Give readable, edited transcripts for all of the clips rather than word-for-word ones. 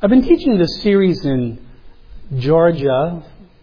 I've been teaching this series in Georgia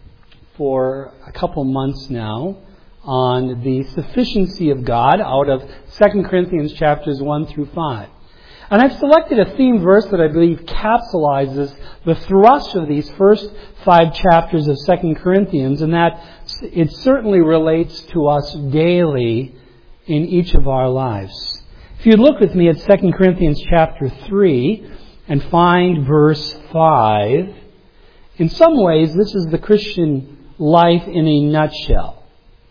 for a couple months now on the sufficiency of God out of 2 Corinthians chapters 1 through 5. And I've selected a theme verse that I believe capsulizes the thrust of these first 5 chapters of 2 Corinthians, and that it certainly relates to us daily in each of our lives. If you look with me at 2 Corinthians chapter 3 and find verse 5, in some ways this is the Christian life in a nutshell.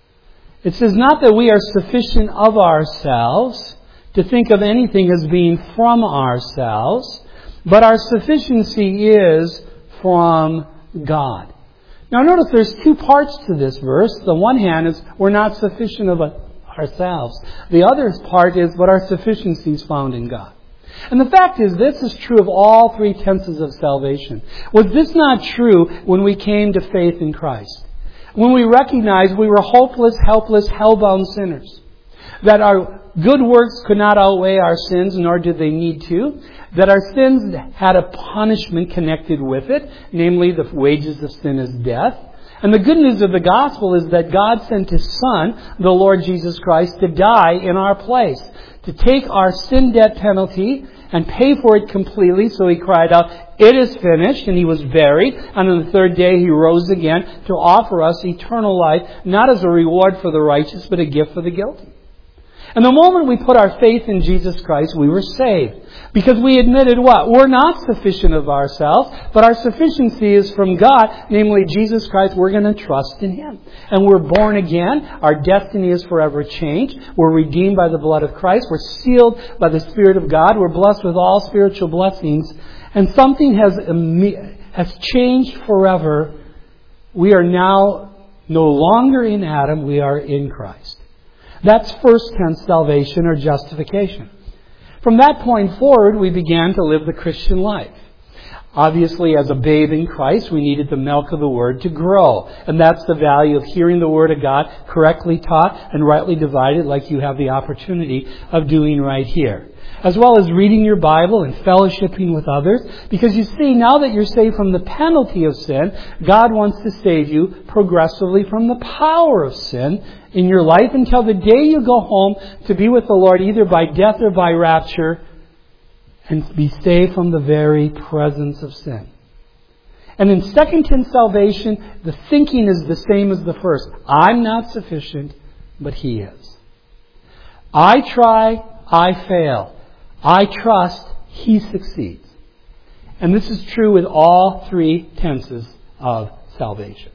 It says, not that we are sufficient of ourselves to think of anything as being from ourselves, but our sufficiency is from God. Now notice there's 2 parts to this verse. The one hand is we're not sufficient of ourselves. The other part is but our sufficiency is found in God. And the fact is, this is true of all 3 tenses of salvation. Was this not true when we came to faith in Christ? When we recognized we were hopeless, helpless, hell-bound sinners. That our good works could not outweigh our sins, nor did they need to. That our sins had a punishment connected with it, namely the wages of sin is death. And the good news of the gospel is that God sent His Son, the Lord Jesus Christ, to die in our place, to take our sin debt penalty and pay for it completely. So He cried out, "It is finished," and He was buried. And on the 3rd day He rose again to offer us eternal life, not as a reward for the righteous, but a gift for the guilty. And the moment we put our faith in Jesus Christ, we were saved. Because we admitted what? We're not sufficient of ourselves, but our sufficiency is from God, namely Jesus Christ. We're going to trust in Him. And we're born again. Our destiny is forever changed. We're redeemed by the blood of Christ. We're sealed by the Spirit of God. We're blessed with all spiritual blessings. And something has changed forever. We are now no longer in Adam. We are in Christ. That's first tense salvation or justification. From that point forward, we began to live the Christian life. Obviously, as a babe in Christ, we needed the milk of the Word to grow. And that's the value of hearing the Word of God correctly taught and rightly divided, like you have the opportunity of doing right here. As well as reading your Bible and fellowshipping with others. Because you see, now that you're saved from the penalty of sin, God wants to save you progressively from the power of sin in your life until the day you go home to be with the Lord, either by death or by rapture, and be saved from the very presence of sin. And in second tense salvation, the thinking is the same as the first. I'm not sufficient, but He is. I try, I fail. I trust, He succeeds. And this is true with all 3 tenses of salvation.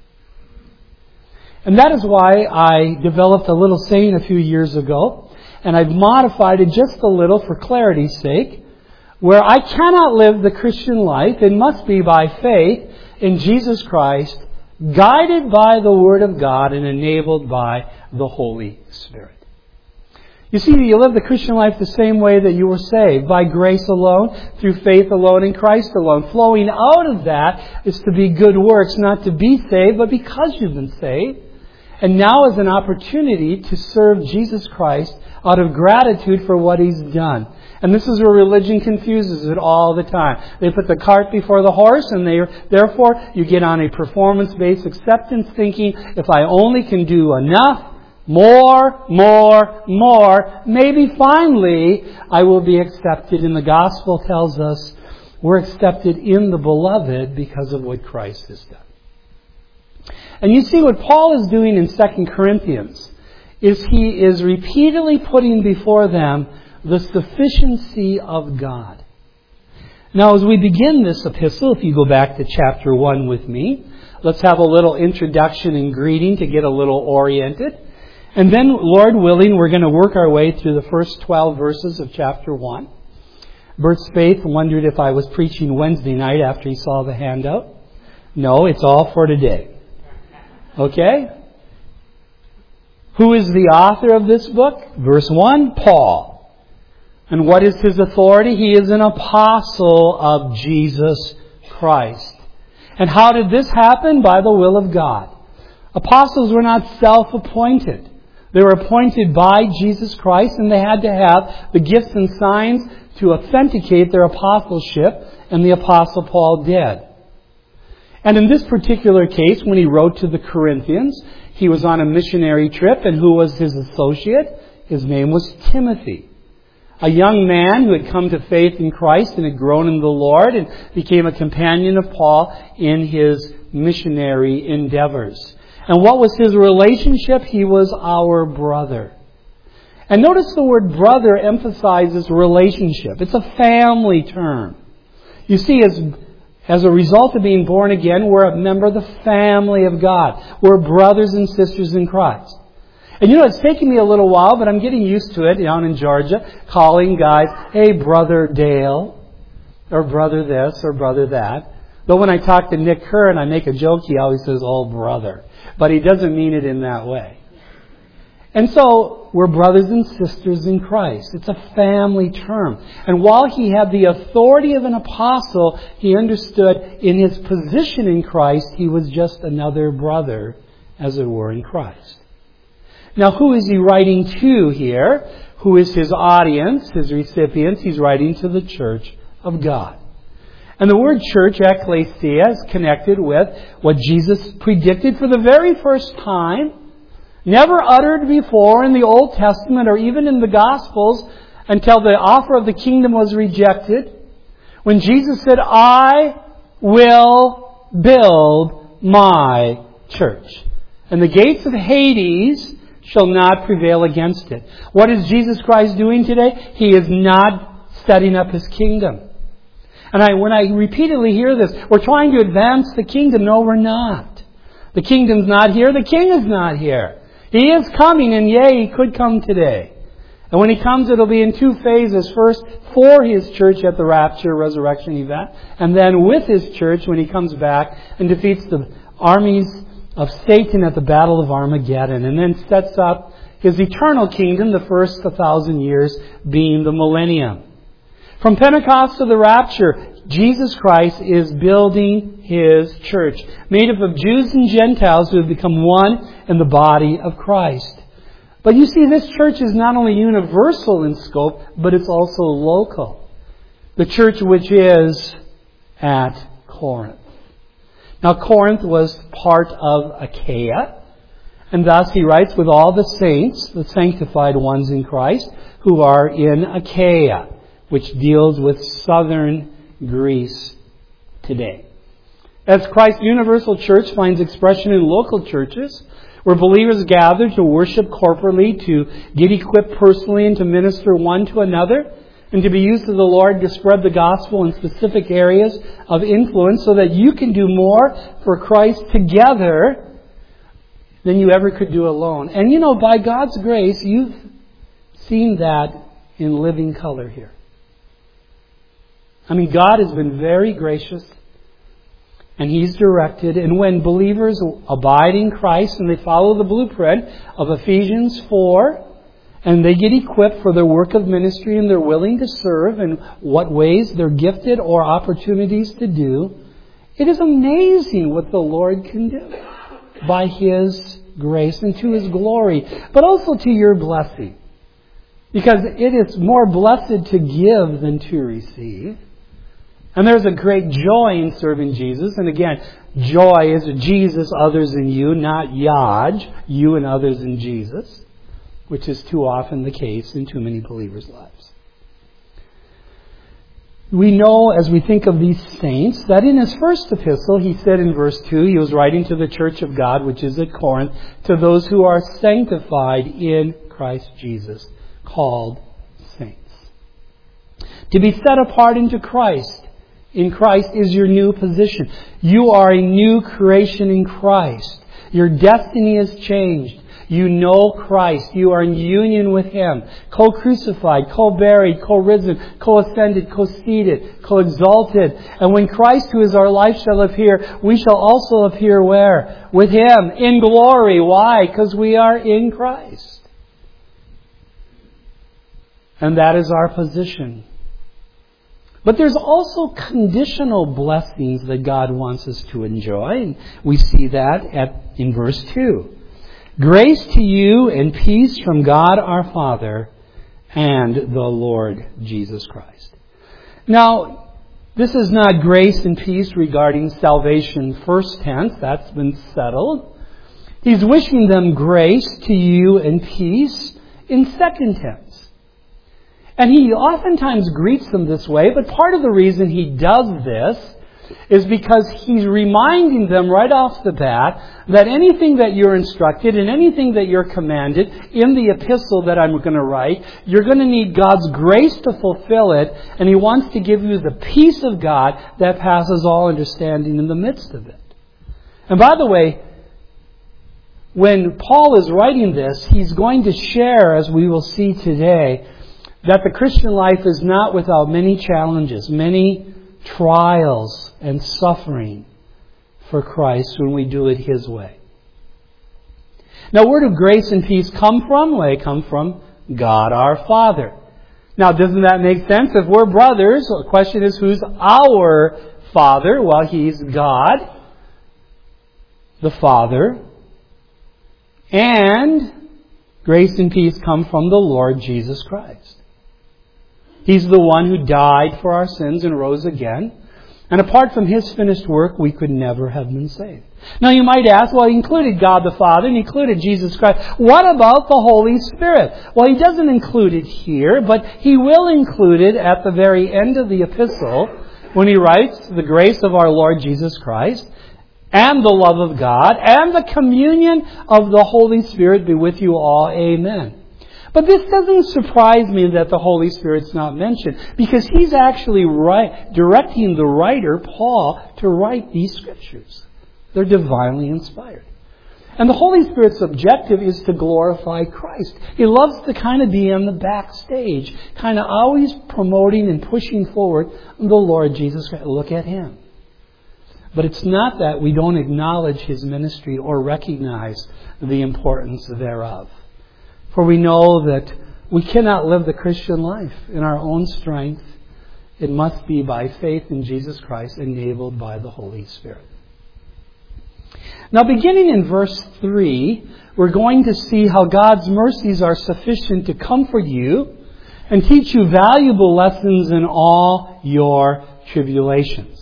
And that is why I developed a little saying a few years ago, and I've modified it just a little for clarity's sake, where I cannot live the Christian life. It must be by faith in Jesus Christ, guided by the Word of God and enabled by the Holy Spirit. You see, you live the Christian life the same way that you were saved, by grace alone, through faith alone, in Christ alone. Flowing out of that is to be good works, not to be saved, but because you've been saved. And now is an opportunity to serve Jesus Christ out of gratitude for what He's done. And this is where religion confuses it all the time. They put the cart before the horse, and therefore you get on a performance-based acceptance thinking, if I only can do enough, more, maybe finally I will be accepted. And the gospel tells us we're accepted in the beloved because of what Christ has done. And you see what Paul is doing in 2 Corinthians is he is repeatedly putting before them the sufficiency of God. Now as we begin this epistle, if you go back to chapter 1 with me, let's have a little introduction and greeting to get a little oriented. And then, Lord willing, we're going to work our way through the first 12 verses of chapter 1. Bert Spaeth wondered if I was preaching Wednesday night after he saw the handout. No, it's all for today. Okay? Who is the author of this book? Verse 1, Paul. And what is his authority? He is an apostle of Jesus Christ. And how did this happen? By the will of God. Apostles were not self-appointed. They were appointed by Jesus Christ, and they had to have the gifts and signs to authenticate their apostleship, and the Apostle Paul did. And in this particular case, when he wrote to the Corinthians, he was on a missionary trip, and who was his associate? His name was Timothy. A young man who had come to faith in Christ and had grown in the Lord and became a companion of Paul in his missionary endeavors. And what was his relationship? He was our brother. And notice the word brother emphasizes relationship. It's a family term. You see, as a result of being born again, we're a member of the family of God. We're brothers and sisters in Christ. And it's taken me a little while, but I'm getting used to it down in Georgia, calling guys, hey, Brother Dale, or Brother this, or Brother that. Though when I talk to Nick Kerr and I make a joke, he always says, oh, brother. But he doesn't mean it in that way. And so, we're brothers and sisters in Christ. It's a family term. And while he had the authority of an apostle, he understood in his position in Christ, he was just another brother, as it were, in Christ. Now, who is he writing to here? Who is his audience, his recipients? He's writing to the church of God. And the word church, ecclesia, is connected with what Jesus predicted for the very first time, never uttered before in the Old Testament or even in the Gospels until the offer of the kingdom was rejected. When Jesus said, I will build my church, and the gates of Hades shall not prevail against it. What is Jesus Christ doing today? He is not setting up His kingdom. And when I repeatedly hear this, we're trying to advance the kingdom. No, we're not. The kingdom's not here. The king is not here. He is coming, and yea, He could come today. And when He comes, it'll be in two phases. First, for His church at the rapture, resurrection event. And then with His church when He comes back and defeats the armies of Satan at the Battle of Armageddon. And then sets up His eternal kingdom, the first 1,000 years being the millennium. From Pentecost to the rapture, Jesus Christ is building His church, made up of Jews and Gentiles who have become one in the body of Christ. But you see, this church is not only universal in scope, but it's also local. The church which is at Corinth. Now, Corinth was part of Achaia, and thus he writes with all the saints, the sanctified ones in Christ, who are in Achaia, which deals with southern Greece today. As Christ's universal church finds expression in local churches, where believers gather to worship corporately, to get equipped personally, and to minister one to another, and to be used of the Lord to spread the gospel in specific areas of influence so that you can do more for Christ together than you ever could do alone. And by God's grace, you've seen that in living color here. God has been very gracious, and He's directed. And when believers abide in Christ and they follow the blueprint of Ephesians 4, and they get equipped for their work of ministry and they're willing to serve in what ways they're gifted or opportunities to do, it is amazing what the Lord can do by His grace and to His glory, but also to your blessing. Because it is more blessed to give than to receive. And there's a great joy in serving Jesus. And again, joy is Jesus, others in you, not Yaj, you and others in Jesus, which is too often the case in too many believers' lives. We know, as we think of these saints, that in his first epistle, he said in verse 2, he was writing to the church of God, which is at Corinth, to those who are sanctified in Christ Jesus, called saints. To be set apart into Christ. In Christ is your new position. You are a new creation in Christ. Your destiny has changed. You know Christ. You are in union with Him. Co-crucified, co-buried, co-risen, co-ascended, co-seated, co-exalted. And when Christ, who is our life, shall appear, we shall also appear where? With Him in glory. Why? Because we are in Christ. And that is our position. But there's also conditional blessings that God wants us to enjoy. And we see that in verse 2. Grace to you and peace from God our Father and the Lord Jesus Christ. Now, this is not grace and peace regarding salvation first tense. That's been settled. He's wishing them grace to you and peace in second tense. And he oftentimes greets them this way, but part of the reason he does this is because he's reminding them right off the bat that anything that you're instructed and anything that you're commanded in the epistle that I'm going to write, you're going to need God's grace to fulfill it, and he wants to give you the peace of God that passes all understanding in the midst of it. And by the way, when Paul is writing this, he's going to share, as we will see today, that the Christian life is not without many challenges, many trials and suffering for Christ when we do it His way. Now, where do grace and peace come from? Well, they come from God our Father. Now, doesn't that make sense? If we're brothers, the question is, who's our Father? Well, He's God, the Father. And grace and peace come from the Lord Jesus Christ. He's the one who died for our sins and rose again. And apart from His finished work, we could never have been saved. Now you might ask, well, He included God the Father and He included Jesus Christ. What about the Holy Spirit? Well, He doesn't include it here, but He will include it at the very end of the epistle when He writes, the grace of our Lord Jesus Christ and the love of God and the communion of the Holy Spirit be with you all. Amen. But this doesn't surprise me that the Holy Spirit's not mentioned, because he's actually directing the writer, Paul, to write these scriptures. They're divinely inspired. And the Holy Spirit's objective is to glorify Christ. He loves to kind of be on the backstage, kind of always promoting and pushing forward the Lord Jesus Christ. Look at Him. But it's not that we don't acknowledge His ministry or recognize the importance thereof. For we know that we cannot live the Christian life in our own strength. It must be by faith in Jesus Christ, enabled by the Holy Spirit. Now, beginning in verse 3, we're going to see how God's mercies are sufficient to comfort you and teach you valuable lessons in all your tribulations.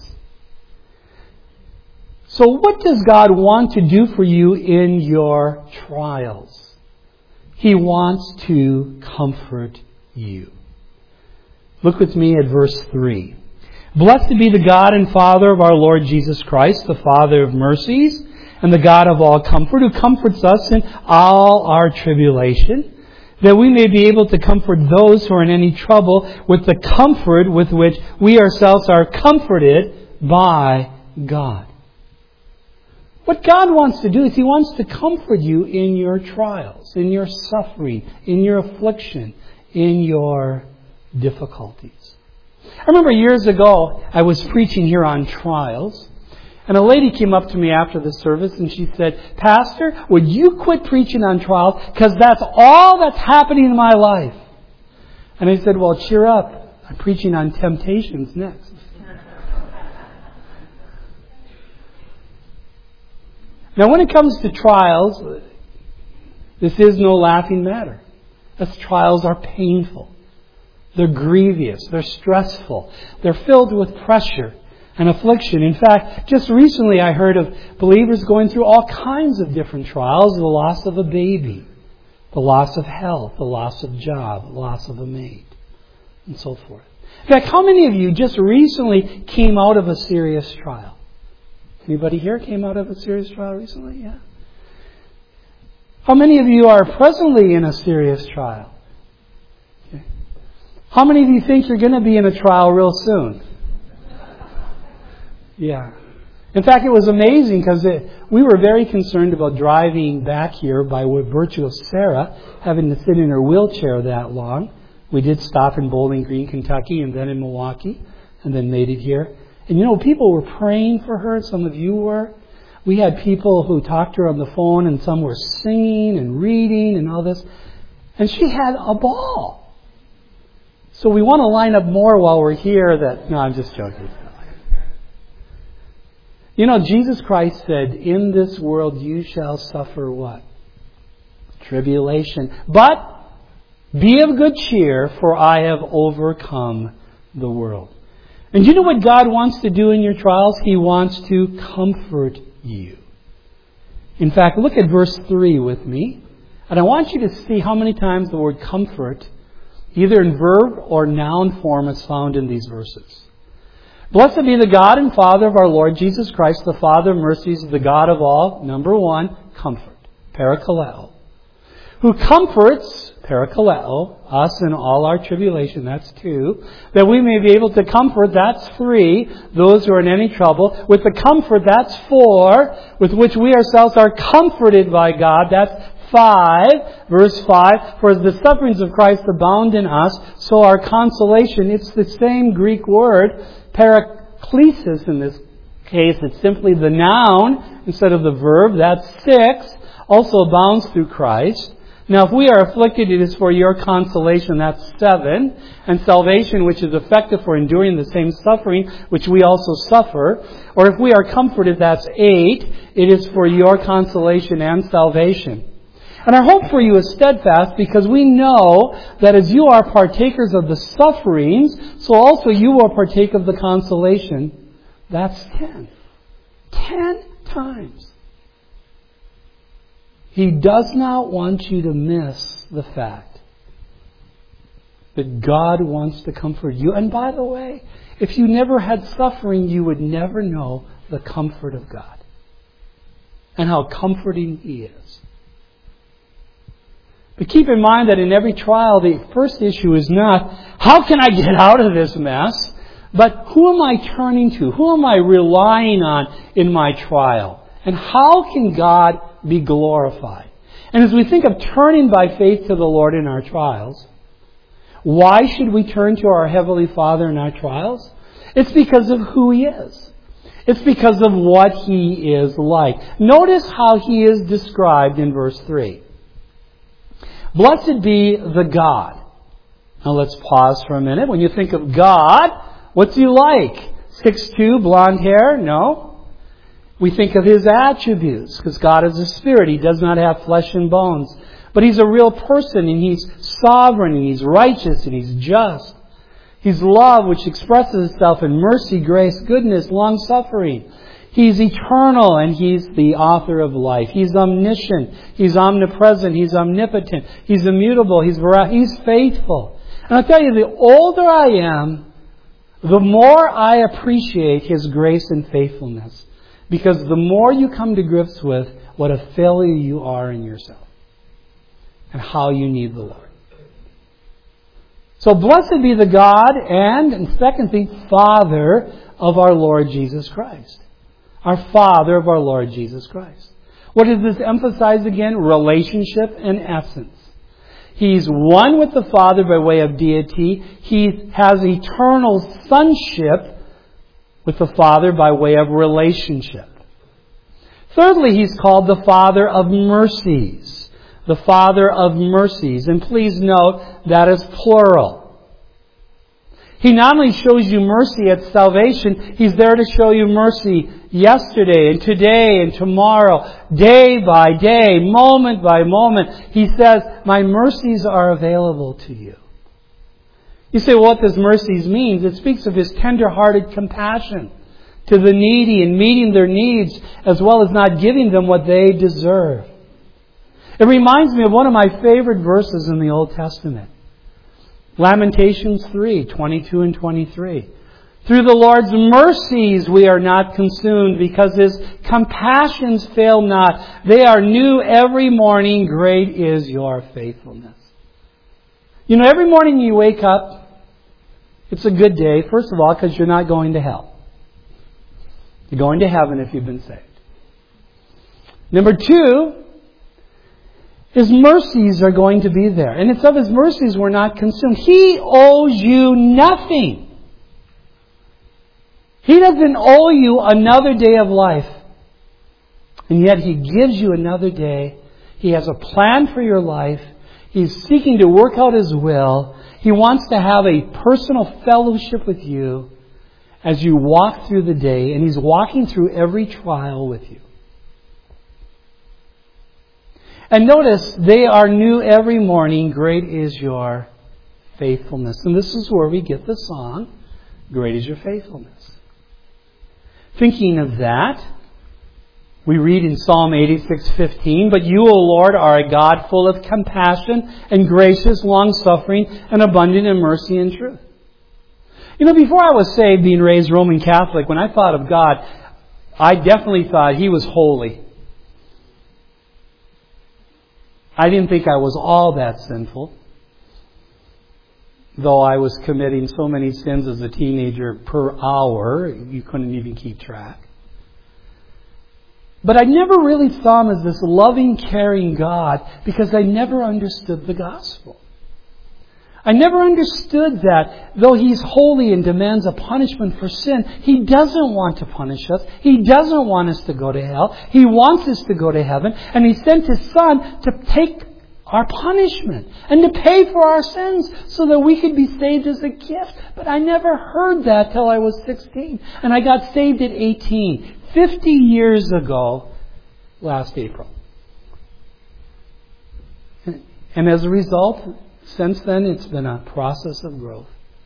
So what does God want to do for you in your trials? He wants to comfort you. Look with me at verse 3. Blessed be the God and Father of our Lord Jesus Christ, the Father of mercies, and the God of all comfort, who comforts us in all our tribulation, that we may be able to comfort those who are in any trouble with the comfort with which we ourselves are comforted by God. What God wants to do is He wants to comfort you in your trials, in your suffering, in your affliction, in your difficulties. I remember years ago, I was preaching here on trials, and a lady came up to me after the service and she said, "Pastor, would you quit preaching on trials? Because that's all that's happening in my life." And I said, "Well, cheer up. I'm preaching on temptations next." Now, when it comes to trials, this is no laughing matter. As trials are painful. They're grievous. They're stressful. They're filled with pressure and affliction. In fact, just recently I heard of believers going through all kinds of different trials. The loss of a baby, the loss of health, the loss of job, the loss of a mate, and so forth. In fact, how many of you just recently came out of a serious trial? Anybody here came out of a serious trial recently? Yeah. How many of you are presently in a serious trial? Okay. How many of you think you're going to be in a trial real soon? Yeah. In fact, it was amazing because we were very concerned about driving back here by virtue of Sarah having to sit in her wheelchair that long. We did stop in Bowling Green, Kentucky, and then in Milwaukee, and then made it here. And you know, people were praying for her. Some of you were. We had people who talked to her on the phone, and some were singing and reading and all this. And she had a ball. So we want to line up more while we're here. No, I'm just joking. You know, Jesus Christ said, "In this world you shall suffer" what? Tribulation. But Be of good cheer, for I have overcome the world. And you know what God wants to do in your trials? He wants to comfort you. In fact, look at verse 3 with me. And I want you to see how many times the word comfort, either in verb or noun form, is found in these verses. Blessed be the God and Father of our Lord Jesus Christ, the Father of mercies, the God of all. Number 1, comfort. Parakaleo. Who comforts, parakaleo, us in all our tribulation. That's 2. That we may be able to comfort. That's 3. Those who are in any trouble. With the comfort, that's 4. With which we ourselves are comforted by God. That's 5. Verse 5. For as the sufferings of Christ abound in us, so our consolation. It's the same Greek word. Paraklesis in this case. It's simply the noun instead of the verb. That's 6. Also abounds through Christ. Now, if we are afflicted, it is for your consolation. That's 7. And salvation, which is effective for enduring the same suffering, which we also suffer. Or if we are comforted, that's 8. It is for your consolation and salvation. And our hope for you is steadfast, because we know that as you are partakers of the sufferings, so also you will partake of the consolation. That's 10. 10 times. He does not want you to miss the fact that God wants to comfort you. And by the way, if you never had suffering, you would never know the comfort of God and how comforting He is. But keep in mind that in every trial, the first issue is not, how can I get out of this mess? But who am I turning to? Who am I relying on in my trial? And how can God be glorified? And as we think of turning by faith to the Lord in our trials, why should we turn to our Heavenly Father in our trials? It's because of who He is. It's because of what He is like. Notice how He is described in verse 3. Blessed be the God. Now let's pause for a minute. When you think of God, what's He like? 6'2", blonde hair? No. We think of His attributes, because God is a spirit. He does not have flesh and bones. But He's a real person, and He's sovereign, and He's righteous, and He's just. He's love, which expresses itself in mercy, grace, goodness, long-suffering. He's eternal, and He's the author of life. He's omniscient. He's omnipresent. He's omnipotent. He's immutable. He's faithful. And I'll tell you, the older I am, the more I appreciate His grace and faithfulness. Because the more you come to grips with what a failure you are in yourself and how you need the Lord. So blessed be the God and second thing, Father of our Lord Jesus Christ. Our Father of our Lord Jesus Christ. What does this emphasize again? Relationship and essence. He's one with the Father by way of deity. He has eternal sonship with the Father by way of relationship. Thirdly, He's called the Father of mercies. The Father of mercies. And please note, that is plural. He not only shows you mercy at salvation, He's there to show you mercy yesterday and today and tomorrow, day by day, moment by moment. He says, my mercies are available to you. You say, well, what does mercies mean? It speaks of His tender-hearted compassion to the needy and meeting their needs, as well as not giving them what they deserve. It reminds me of one of my favorite verses in the Old Testament. Lamentations 3:22 and 23. Through the Lord's mercies we are not consumed, because His compassions fail not. They are new every morning. Great is your faithfulness. You know, every morning you wake up, it's a good day. First of all, because you're not going to hell. You're going to heaven if you've been saved. Number 2, His mercies are going to be there. And it's of His mercies we're not consumed. He owes you nothing. He doesn't owe you another day of life. And yet He gives you another day. He has a plan for your life. He's seeking to work out His will. He wants to have a personal fellowship with you as you walk through the day. And He's walking through every trial with you. And notice, they are new every morning. Great is your faithfulness. And this is where we get the song, Great is your faithfulness. Thinking of that, we read in Psalm 86:15, But you, O Lord, are a God full of compassion and gracious, long-suffering, and abundant in mercy and truth. You know, before I was saved, being raised Roman Catholic, when I thought of God, I definitely thought He was holy. I didn't think I was all that sinful, though I was committing so many sins as a teenager per hour, you couldn't even keep track. But I never really saw Him as this loving, caring God because I never understood the gospel. I never understood that though He's holy and demands a punishment for sin, He doesn't want to punish us. He doesn't want us to go to hell. He wants us to go to heaven. And He sent His Son to take our punishment and to pay for our sins so that we could be saved as a gift. But I never heard that till I was 16. And I got saved at 18. 50 years ago, last April. And as a result, since then, it's been a process of growth.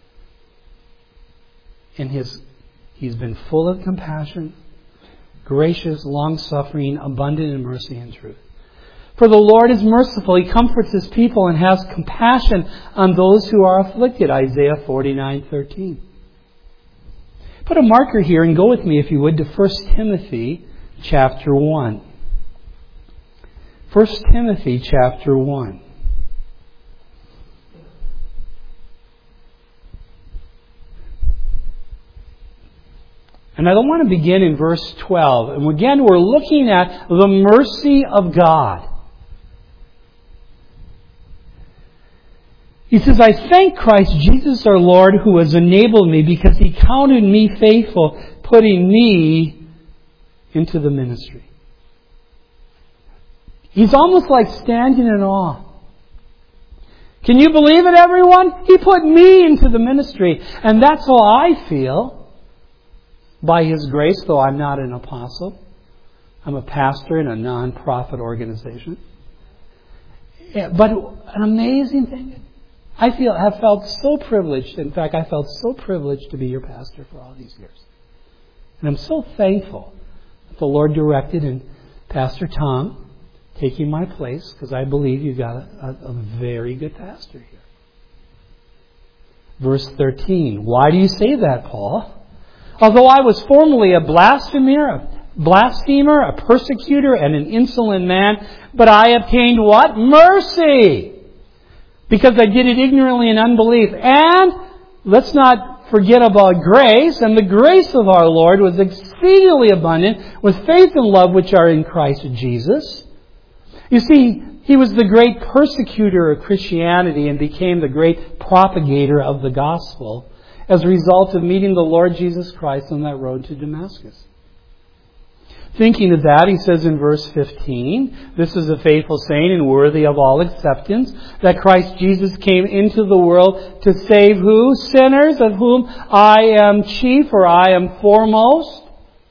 And He's been full of compassion, gracious, long-suffering, abundant in mercy and truth. For the Lord is merciful. He comforts His people and has compassion on those who are afflicted. Isaiah 49:13. Put a marker here and go with me, if you would, to 1 Timothy chapter 1. 1 Timothy chapter 1. And I want to begin in verse 12. And again, we're looking at the mercy of God. He says, I thank Christ Jesus our Lord who has enabled me because He counted me faithful, putting me into the ministry. He's almost like standing in awe. Can you believe it, everyone? He put me into the ministry. And that's how I feel. By His grace, though I'm not an apostle. I'm a pastor in a non-profit organization. Yeah, but an amazing thing. I have felt so privileged. In fact, I felt so privileged to be your pastor for all these years. And I'm so thankful that the Lord directed in Pastor Tom taking my place, because I believe you've got a very good pastor here. Verse 13. Why do you say that, Paul? Although I was formerly a blasphemer, a persecutor, and an insolent man, but I obtained what? Mercy! Because I did it ignorantly in unbelief. And let's not forget about grace. And the grace of our Lord was exceedingly abundant with faith and love which are in Christ Jesus. You see, He was the great persecutor of Christianity and became the great propagator of the gospel as a result of meeting the Lord Jesus Christ on that road to Damascus. Thinking of that, he says in verse 15, this is a faithful saying and worthy of all acceptance, that Christ Jesus came into the world to save who? Sinners, of whom I am chief, or I am foremost.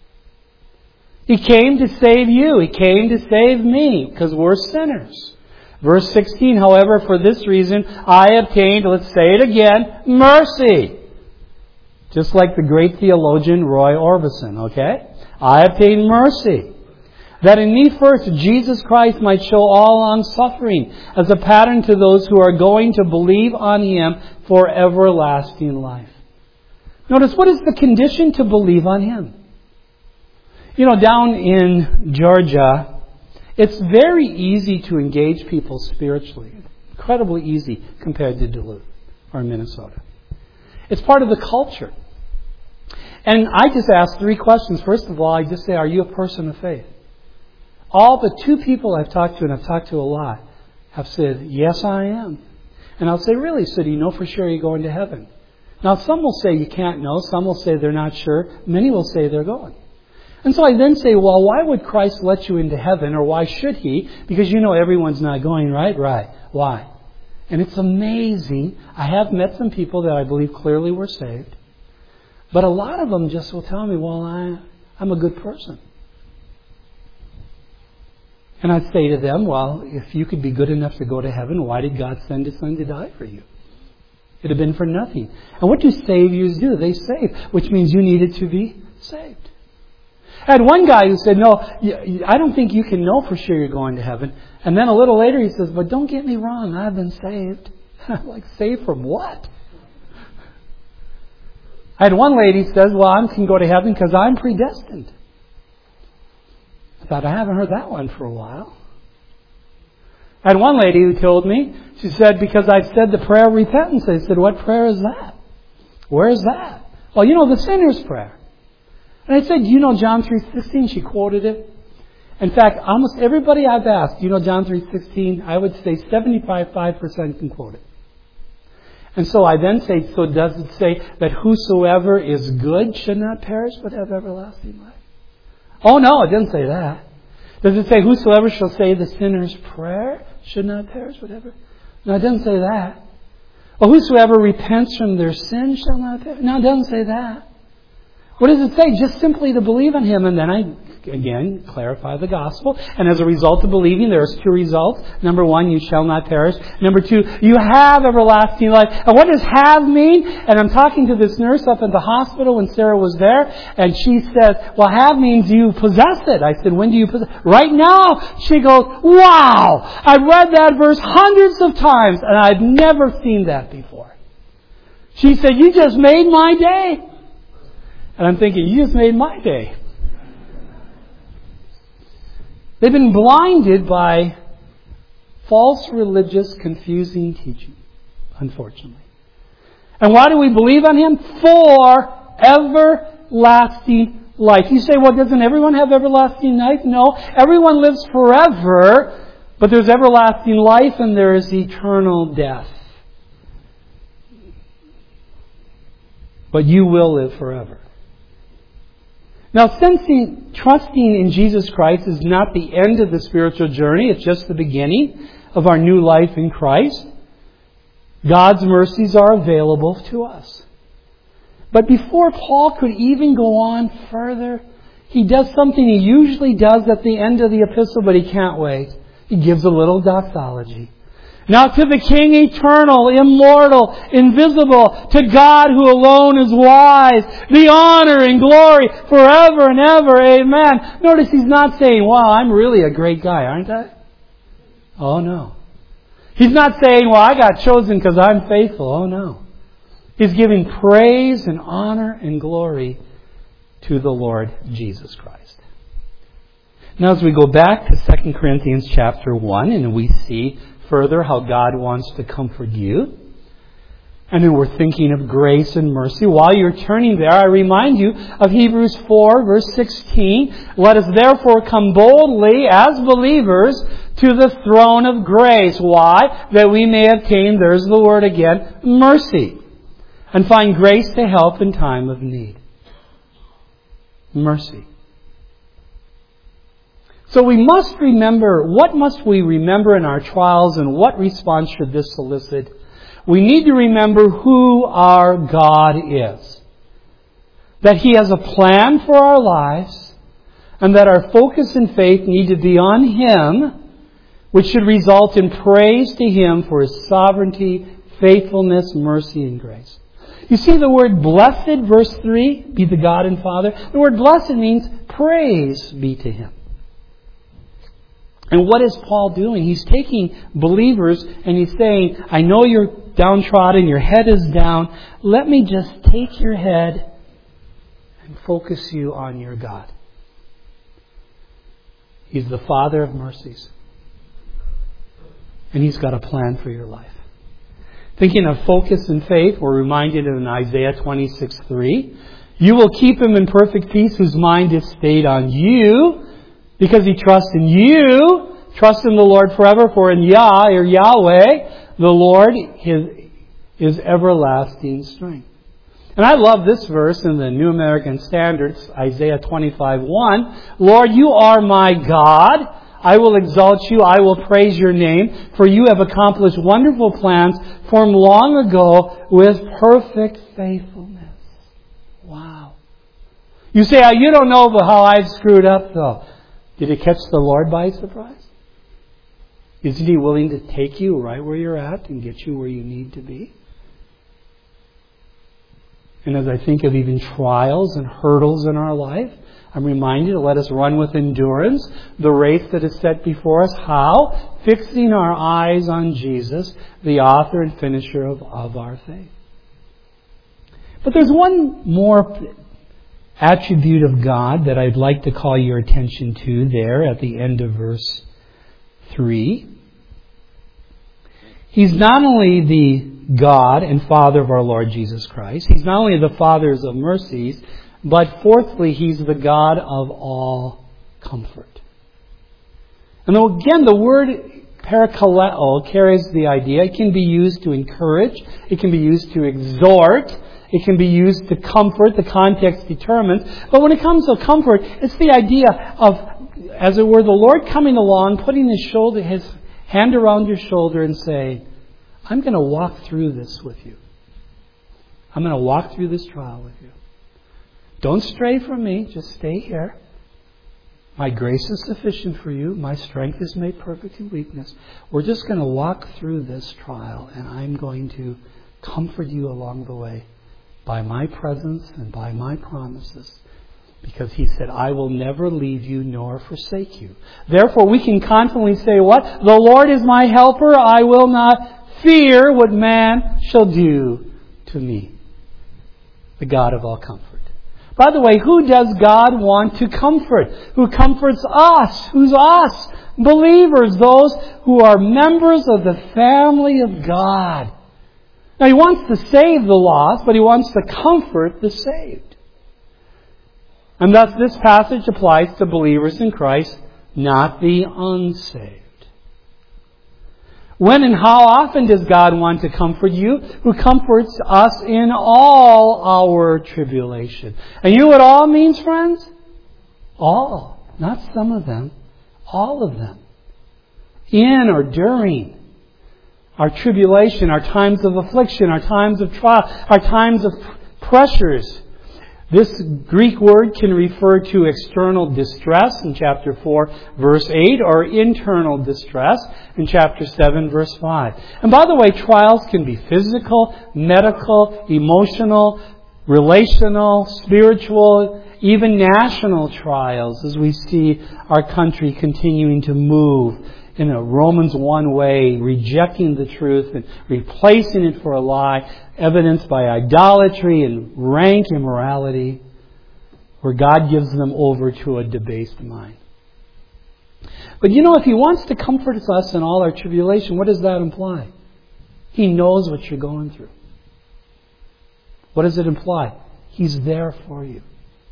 He came to save you. He came to save me, because we're sinners. Verse 16, however, for this reason I obtained, let's say it again, mercy. Just like the great theologian Roy Orbison, okay? I obtained mercy, that in me first Jesus Christ might show all long-suffering as a pattern to those who are going to believe on Him for everlasting life. Notice, what is the condition to believe on Him? You know, down in Georgia, it's very easy to engage people spiritually. Incredibly easy compared to Duluth or Minnesota. It's part of the culture. And I just ask 3 questions. First of all, I just say, are you a person of faith? All but 2 people I've talked to, and I've talked to a lot, have said, yes, I am. And I'll say, really? So do you know for sure you're going to heaven? Now, some will say you can't know. Some will say they're not sure. Many will say they're going. And so I then say, well, why would Christ let you into heaven, or why should He? Because you know everyone's not going, right? Right. Why? And it's amazing. I have met some people that I believe clearly were saved. But a lot of them just will tell me, well, I'm a good person. And I'd say to them, well, if you could be good enough to go to heaven, why did God send His Son to die for you? It'd have been for nothing. And what do saviors do? They save, which means you needed to be saved. I had one guy who said, no, I don't think you can know for sure you're going to heaven. And then a little later he says, but don't get me wrong, I've been saved. I'm like, saved from what? I had one lady who says, well, I can go to heaven because I'm predestined. I thought, I haven't heard that one for a while. I had one lady who told me, she said, because I've said the prayer of repentance. I said, what prayer is that? Where is that? Well, the sinner's prayer. And I said, do you know John 3:16? She quoted it. In fact, almost everybody I've asked, do you know John 3:16? I would say 75% can quote it. And so I then say, so does it say that whosoever is good should not perish but have everlasting life? Oh no, it doesn't say that. Does it say whosoever shall say the sinner's prayer should not perish but ever? No, it doesn't say that. Well, whosoever repents from their sin shall not perish. No, it doesn't say that. What does it say? Just simply to believe in Him. And then I, again, clarify the gospel. And as a result of believing, there's two results. Number one, you shall not perish. Number two, you have everlasting life. And what does have mean? And I'm talking to this nurse up at the hospital when Sarah was there. And she said, well, have means you possess it. I said, when do you possess it? Right now. She goes, wow! I've read that verse hundreds of times and I've never seen that before. She said, you just made my day. And I'm thinking, you just made my day. They've been blinded by false religious, confusing teaching, unfortunately. And why do we believe on Him? For everlasting life. You say, well, doesn't everyone have everlasting life? No, everyone lives forever, but there's everlasting life and there is eternal death. But you will live forever. Now, trusting in Jesus Christ is not the end of the spiritual journey. It's just the beginning of our new life in Christ. God's mercies are available to us. But before Paul could even go on further, he does something he usually does at the end of the epistle, but he can't wait. He gives a little doxology. Now to the King eternal, immortal, invisible, to God who alone is wise, the honor and glory forever and ever. Amen. Notice he's not saying, wow, I'm really a great guy, aren't I? Oh no. He's not saying, well, I got chosen because I'm faithful. Oh no. He's giving praise and honor and glory to the Lord Jesus Christ. Now as we go back to 2 Corinthians chapter 1 and we see further how God wants to comfort you. And then we're thinking of grace and mercy. While you're turning there, I remind you of Hebrews 4 verse 16. Let us therefore come boldly as believers to the throne of grace. Why? That we may obtain, there's the word again, mercy. And find grace to help in time of need. Mercy. So we must remember, what must we remember in our trials and what response should this solicit? We need to remember who our God is. That He has a plan for our lives and that our focus and faith need to be on Him, which should result in praise to Him for His sovereignty, faithfulness, mercy, and grace. You see the word blessed, verse 3, be the God and Father. The word blessed means praise be to Him. And what is Paul doing? He's taking believers and he's saying, I know you're downtrodden, your head is down. Let me just take your head and focus you on your God. He's the Father of mercies. And He's got a plan for your life. Thinking of focus and faith, we're reminded in Isaiah 26:3. You will keep him in perfect peace whose mind is stayed on you, because he trusts in you. Trust in the Lord forever, for in Yah, or Yahweh, the Lord is everlasting strength. And I love this verse in the New American Standards, Isaiah 25:1. Lord, you are my God. I will exalt you. I will praise your name. For you have accomplished wonderful plans formed long ago with perfect faithfulness. Wow. You say, you don't know how I've screwed up though. Did it catch the Lord by surprise? Isn't He willing to take you right where you're at and get you where you need to be? And as I think of even trials and hurdles in our life, I'm reminded to let us run with endurance the race that is set before us. How? Fixing our eyes on Jesus, the author and finisher of our faith. But there's one more attribute of God that I'd like to call your attention to there at the end of verse 3. He's not only the God and Father of our Lord Jesus Christ. He's not only the Father of mercies, but fourthly, He's the God of all comfort. And again, the word parakaleo carries the idea. It can be used to encourage. It can be used to exhort. It can be used to comfort. The context determines. But when it comes to comfort, it's the idea of, as it were, the Lord coming along, putting His hand around your shoulder and saying, I'm going to walk through this with you. I'm going to walk through this trial with you. Don't stray from me. Just stay here. My grace is sufficient for you. My strength is made perfect in weakness. We're just going to walk through this trial, and I'm going to comfort you along the way by my presence and by my promises. Because He said, I will never leave you nor forsake you. Therefore, we can confidently say what? The Lord is my helper. I will not fear what man shall do to me. The God of all comfort. By the way, who does God want to comfort? Who comforts us? Who's us? Believers, those who are members of the family of God. Now, He wants to save the lost, but He wants to comfort the saved. And thus this passage applies to believers in Christ, not the unsaved. When and how often does God want to comfort you? Who comforts us in all our tribulation. And you know what all means, friends? All. Not some of them. All of them. In or during our tribulation, our times of affliction, our times of trial, our times of pressures. This Greek word can refer to external distress in chapter 4, verse 8, or internal distress in chapter 7, verse 5. And by the way, trials can be physical, medical, emotional, relational, spiritual, even national trials, as we see our country continuing to move in a Romans 1 way, rejecting the truth and replacing it for a lie, evidenced by idolatry and rank immorality, where God gives them over to a debased mind. But you know, if He wants to comfort us in all our tribulation, what does that imply? He knows what you're going through. What does it imply? He's there for you.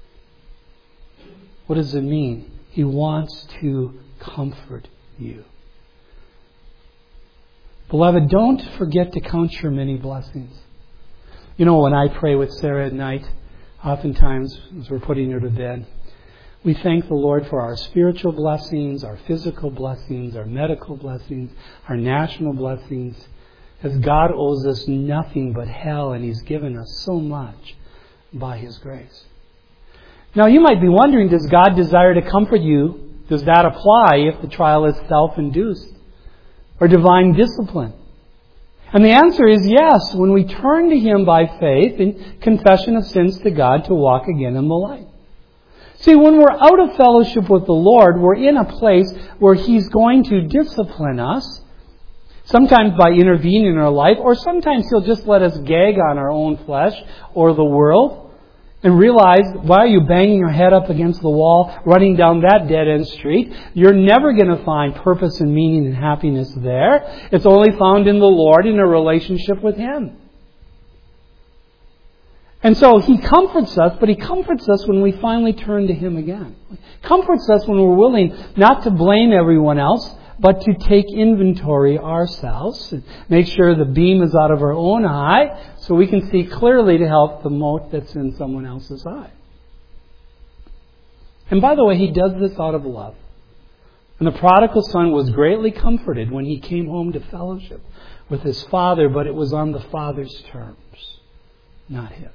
What does it mean? He wants to comfort you. Beloved, don't forget to count your many blessings. You know, when I pray with Sarah at night, oftentimes as we're putting her to bed, we thank the Lord for our spiritual blessings, our physical blessings, our medical blessings, our national blessings, as God owes us nothing but hell, and He's given us so much by His grace. Now, you might be wondering, does God desire to comfort you? Does that apply if the trial is self-induced or divine discipline? And the answer is yes, when we turn to Him by faith in confession of sins to God to walk again in the light. See, when we're out of fellowship with the Lord, we're in a place where He's going to discipline us, sometimes by intervening in our life, or sometimes He'll just let us gag on our own flesh or the world and realize, why are you banging your head up against the wall, running down that dead-end street? You're never going to find purpose and meaning and happiness there. It's only found in the Lord, in a relationship with Him. And so He comforts us, but He comforts us when we finally turn to Him again. He comforts us when we're willing not to blame everyone else, but to take inventory ourselves and make sure the beam is out of our own eye so we can see clearly to help the mote that's in someone else's eye. And by the way, He does this out of love. And the prodigal son was greatly comforted when he came home to fellowship with his father, but it was on the father's terms, not his.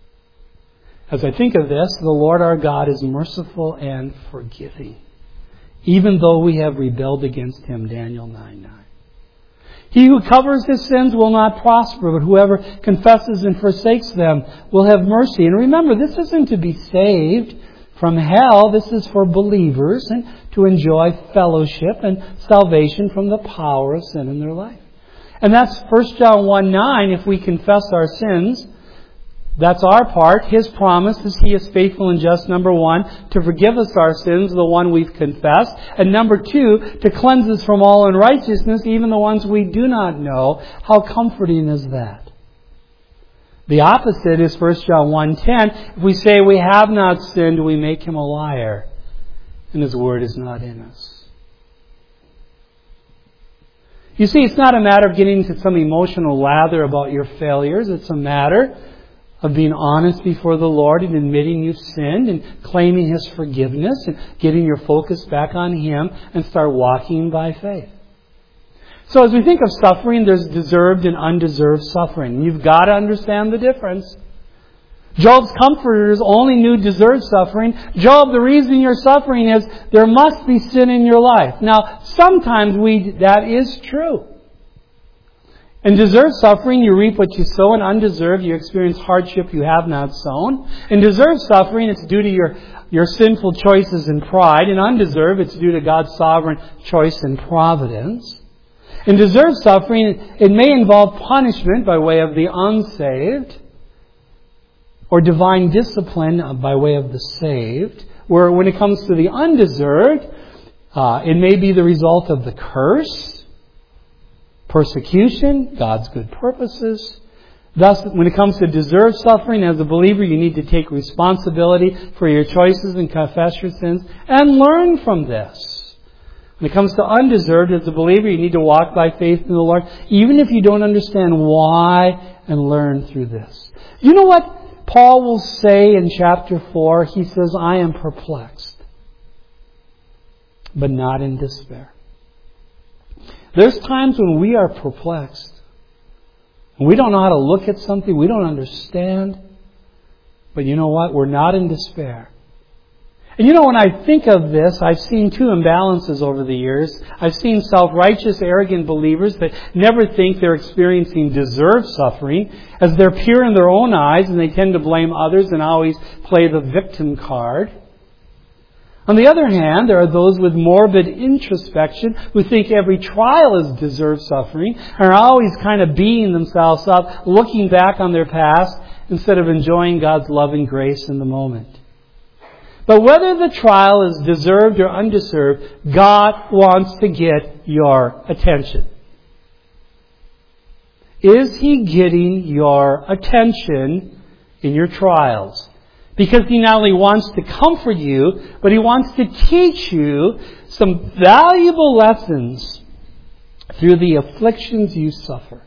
As I think of this, the Lord our God is merciful and forgiving. even though we have rebelled against Him. Daniel 9:9. He who covers his sins will not prosper, but whoever confesses and forsakes them will have mercy. And remember, this isn't to be saved from hell. This is for believers and to enjoy fellowship and salvation from the power of sin in their life. And that's 1 John 1:9. If we confess our sins, that's our part. His promise is He is faithful and just, number one, to forgive us our sins, the one we've confessed. And number two, to cleanse us from all unrighteousness, even the ones we do not know. How comforting is that? The opposite is 1 John 1:10. If we say we have not sinned, we make Him a liar, and His word is not in us. You see, it's not a matter of getting into some emotional lather about your failures. It's a matter of being honest before the Lord and admitting you've sinned and claiming His forgiveness and getting your focus back on Him and start walking by faith. So as we think of suffering, there's deserved and undeserved suffering. You've got to understand the difference. Job's comforters only knew deserved suffering. Job, the reason you're suffering is there must be sin in your life. Now, sometimes that is true. In deserved suffering, you reap what you sow. In undeserved, you experience hardship you have not sown. In deserved suffering, it's due to your sinful choices and pride. In undeserved, it's due to God's sovereign choice and providence. In deserved suffering, it may involve punishment by way of the unsaved, or divine discipline by way of the saved. Where when it comes to the undeserved, it may be the result of the curse, persecution, God's good purposes. Thus, when it comes to deserved suffering, as a believer, you need to take responsibility for your choices and confess your sins and learn from this. When it comes to undeserved, as a believer, you need to walk by faith in the Lord, even if you don't understand why, and learn through this. You know what Paul will say in chapter 4? He says, I am perplexed, but not in despair. There's times when we are perplexed. And we don't know how to look at something. We don't understand. But you know what? We're not in despair. And you know, when I think of this, I've seen two imbalances over the years. I've seen self-righteous, arrogant believers that never think they're experiencing deserved suffering, as they're pure in their own eyes and they tend to blame others and always play the victim card. On the other hand, there are those with morbid introspection who think every trial is deserved suffering and are always kind of beating themselves up, looking back on their past instead of enjoying God's love and grace in the moment. But whether the trial is deserved or undeserved, God wants to get your attention. Is He getting your attention in your trials? Because He not only wants to comfort you, but He wants to teach you some valuable lessons through the afflictions you suffer.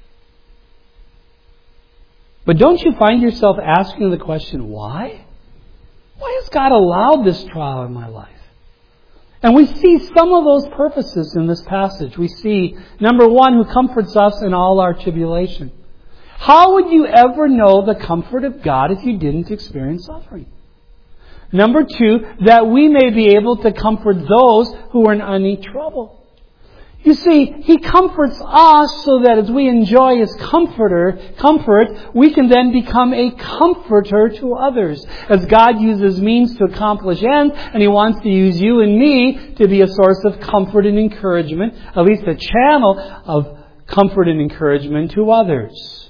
But don't you find yourself asking the question, why? Why has God allowed this trial in my life? And we see some of those purposes in this passage. We see, number one, who comforts us in all our tribulation. How would you ever know the comfort of God if you didn't experience suffering? Number two, that we may be able to comfort those who are in any trouble. You see, He comforts us so that as we enjoy His comfort, we can then become a comforter to others. As God uses means to accomplish ends, and He wants to use you and me to be a source of comfort and encouragement, at least a channel of comfort and encouragement to others.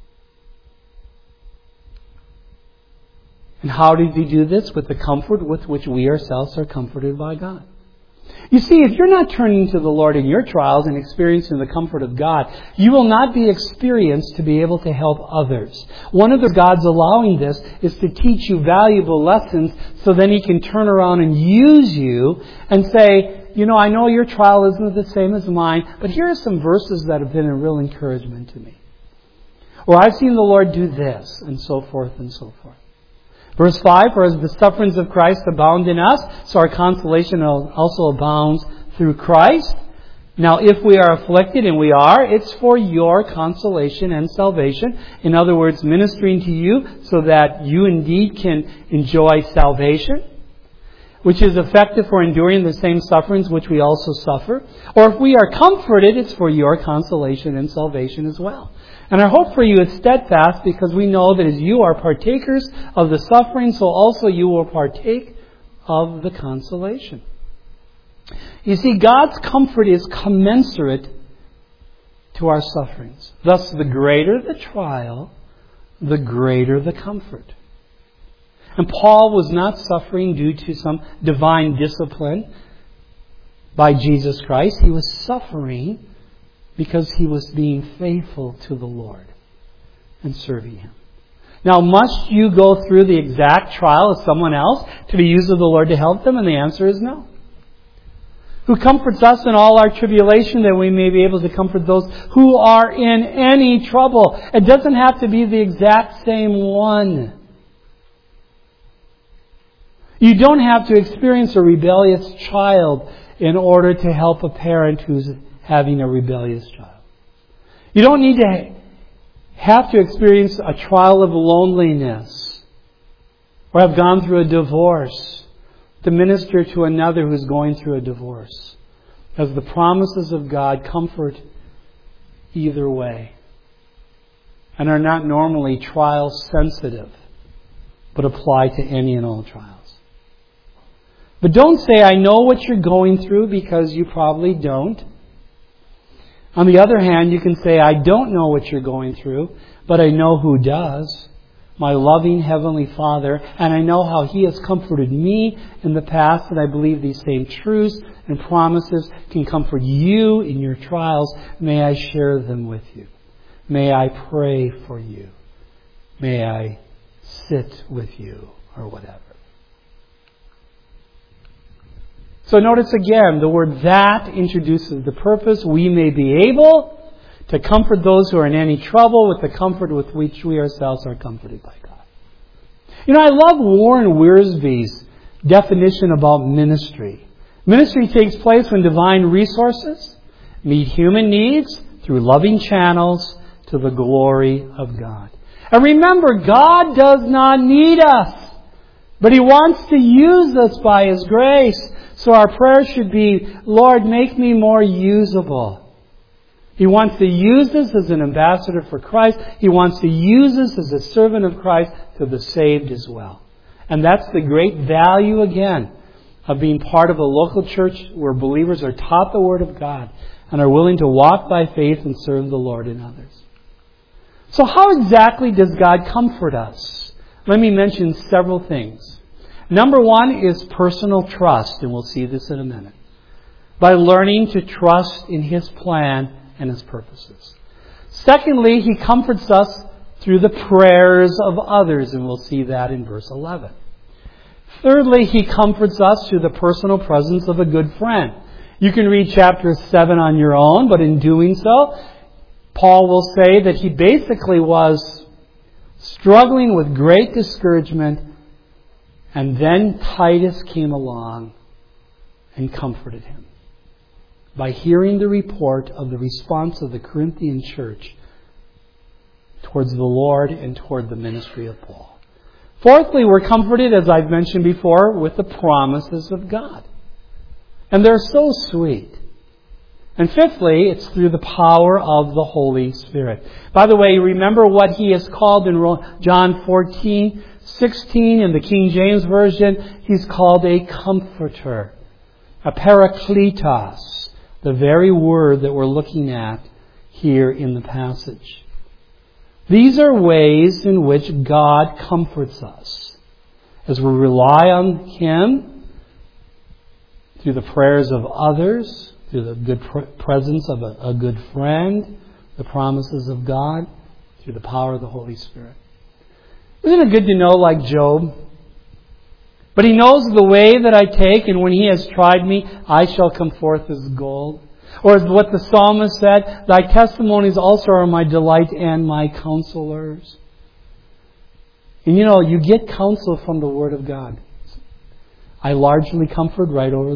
And how does He do this? With the comfort with which we ourselves are comforted by God. You see, if you're not turning to the Lord in your trials and experiencing the comfort of God, you will not be experienced to be able to help others. One of the God's allowing this is to teach you valuable lessons so then He can turn around and use you and say, you know, I know your trial isn't the same as mine, but here are some verses that have been a real encouragement to me. Or I've seen the Lord do this, and so forth and so forth. Verse 5, for as the sufferings of Christ abound in us, so our consolation also abounds through Christ. Now, if we are afflicted, and we are, it's for your consolation and salvation. In other words, ministering to you so that you indeed can enjoy salvation. which is effective for enduring the same sufferings which we also suffer. Or if we are comforted, it's for your consolation and salvation as well. And our hope for you is steadfast, because we know that as you are partakers of the suffering, so also you will partake of the consolation. You see, God's comfort is commensurate to our sufferings. Thus, the greater the trial, the greater the comfort. And Paul was not suffering due to some divine discipline by Jesus Christ. He was suffering because he was being faithful to the Lord and serving Him. Now, must you go through the exact trial of someone else to be used of the Lord to help them? And the answer is no. Who comforts us in all our tribulation, that we may be able to comfort those who are in any trouble. It doesn't have to be the exact same one. You don't have to experience a rebellious child in order to help a parent who's having a rebellious child. You don't need to have to experience a trial of loneliness or have gone through a divorce to minister to another who's going through a divorce. As the promises of God comfort either way and are not normally trial sensitive, but apply to any and all trials. But don't say, I know what you're going through, because you probably don't. On the other hand, you can say, I don't know what you're going through, but I know who does. My loving Heavenly Father, and I know how He has comforted me in the past, and I believe these same truths and promises can comfort you in your trials. May I share them with you. May I pray for you. May I sit with you, or whatever. So notice again, the word that introduces the purpose. We may be able to comfort those who are in any trouble with the comfort with which we ourselves are comforted by God. You know, I love Warren Wiersbe's definition about ministry. Ministry takes place when divine resources meet human needs through loving channels to the glory of God. And remember, God does not need us, but He wants to use us by His grace. So our prayer should be, Lord, make me more usable. He wants to use us as an ambassador for Christ. He wants to use us as a servant of Christ to the saved as well. And that's the great value, again, of being part of a local church where believers are taught the Word of God and are willing to walk by faith and serve the Lord in others. So how exactly does God comfort us? Let me mention several things. Number one is personal trust, and we'll see this in a minute. By learning to trust in His plan and His purposes. Secondly, He comforts us through the prayers of others, and we'll see that in verse 11. Thirdly, He comforts us through the personal presence of a good friend. You can read chapter 7 on your own, but in doing so, Paul will say that he basically was struggling with great discouragement. And then Titus came along and comforted him by hearing the report of the response of the Corinthian church towards the Lord and toward the ministry of Paul. Fourthly, we're comforted, as I've mentioned before, with the promises of God. And they're so sweet. And fifthly, it's through the power of the Holy Spirit. By the way, remember what He is called in John 14:16 in the King James Version. He's called a comforter, a parakletos, the very word that we're looking at here in the passage. These are ways in which God comforts us as we rely on Him through the prayers of others, through the good presence of a good friend, the promises of God, through the power of the Holy Spirit. Isn't it good to know, like Job? But He knows the way that I take, and when He has tried me, I shall come forth as gold. Or as what the psalmist said, Thy testimonies also are my delight and my counselors. And you know, you get counsel from the Word of God. I largely counsel right over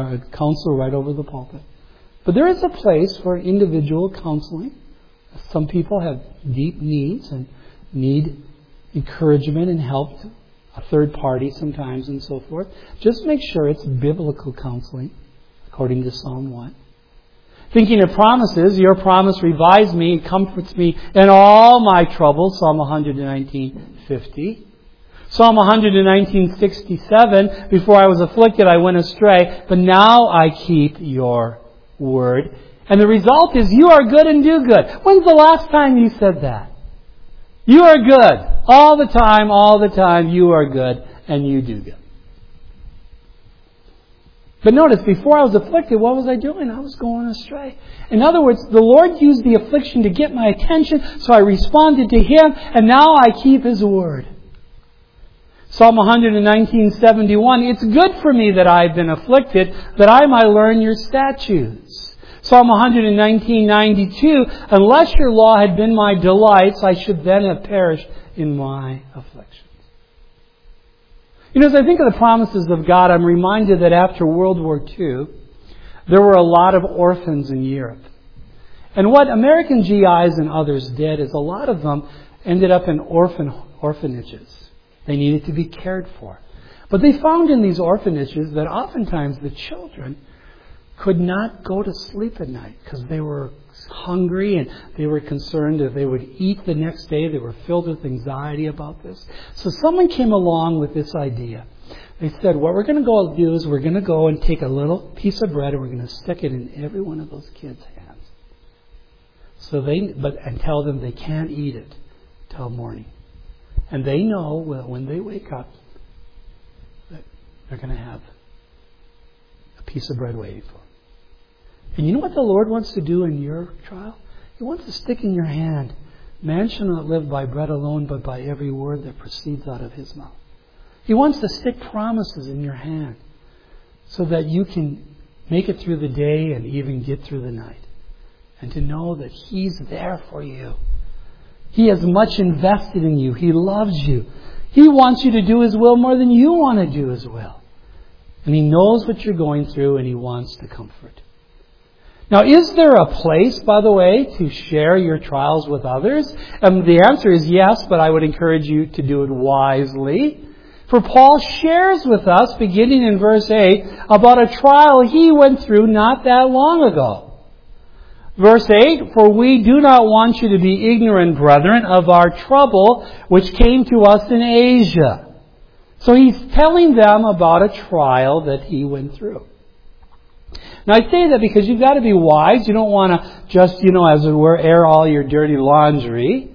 the pulpit. But there is a place for individual counseling. Some people have deep needs and need encouragement and help a third party sometimes and so forth. Just make sure it's biblical counseling, according to Psalm 1. Thinking of promises, your promise revives me and comforts me in all my troubles, Psalm 119:50. Psalm 119:67, before I was afflicted I went astray, but now I keep your word. And the result is you are good and do good. When's the last time you said that? You are good. All the time, you are good and you do good. But notice, before I was afflicted, what was I doing? I was going astray. In other words, the Lord used the affliction to get my attention, so I responded to Him, and now I keep His word. Psalm 119:71, it's good for me that I have been afflicted, that I might learn your statutes. Psalm 119:92, unless your law had been my delights, I should then have perished in my afflictions. You know, as I think of the promises of God, I'm reminded that after World War II, there were a lot of orphans in Europe. And what American GIs and others did is a lot of them ended up in orphanages. They needed to be cared for. But they found in these orphanages that oftentimes the children could not go to sleep at night because they were hungry and they were concerned if they would eat the next day. They were filled with anxiety about this. So someone came along with this idea. They said, what we're going to go do is we're going to go and take a little piece of bread and we're going to stick it in every one of those kids' hands. And tell them they can't eat it till morning. And they know when they wake up that they're going to have a piece of bread waiting for them. And you know what the Lord wants to do in your trial? He wants to stick in your hand, man shall not live by bread alone, but by every word that proceeds out of His mouth. He wants to stick promises in your hand so that you can make it through the day and even get through the night. And to know that He's there for you. He has much invested in you. He loves you. He wants you to do His will more than you want to do His will. And He knows what you're going through and He wants to comfort. Now, is there a place, by the way, to share your trials with others? The answer is yes, but I would encourage you to do it wisely. For Paul shares with us, beginning in verse 8, about a trial he went through not that long ago. Verse 8, for we do not want you to be ignorant, brethren, of our trouble which came to us in Asia. So he's telling them about a trial that he went through. Now I say that because you've got to be wise. You don't want to just, as it were, air all your dirty laundry.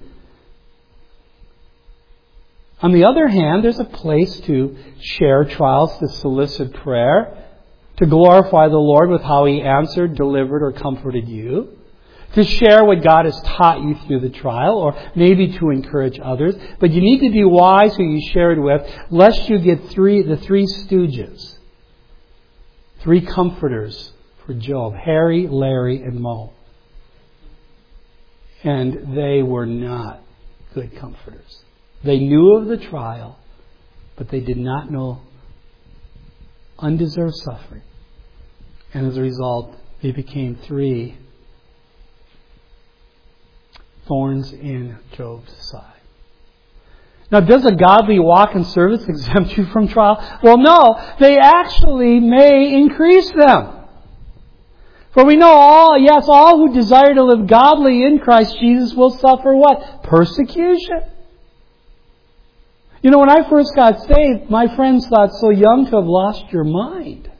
On the other hand, there's a place to share trials, to solicit prayer, to glorify the Lord with how He answered, delivered, or comforted you, to share what God has taught you through the trial, or maybe to encourage others. But you need to be wise who you share it with, lest you get the three stooges, three comforters for Job: Harry, Larry, and Moe. And they were not good comforters. They knew of the trial, but they did not know undeserved suffering. And as a result, they became three thorns in Job's side. Now, does a godly walk and service exempt you from trial? Well, no. They actually may increase them. For we know all who desire to live godly in Christ Jesus will suffer what? Persecution. When I first got saved, my friends thought, so young to have lost your mind.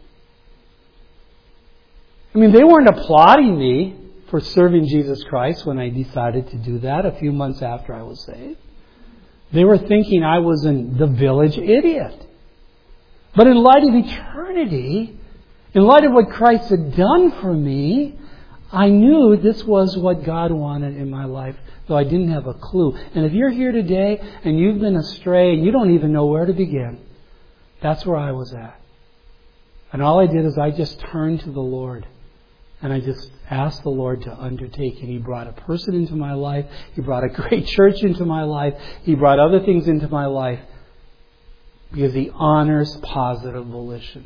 They weren't applauding me for serving Jesus Christ when I decided to do that a few months after I was saved. They were thinking I was the village idiot. But in light of eternity, in light of what Christ had done for me, I knew this was what God wanted in my life, though I didn't have a clue. And if you're here today and you've been astray and you don't even know where to begin, that's where I was at. And all I did is I just turned to the Lord. And I just asked the Lord to undertake. And He brought a person into my life. He brought a great church into my life. He brought other things into my life. Because He honors positive volition.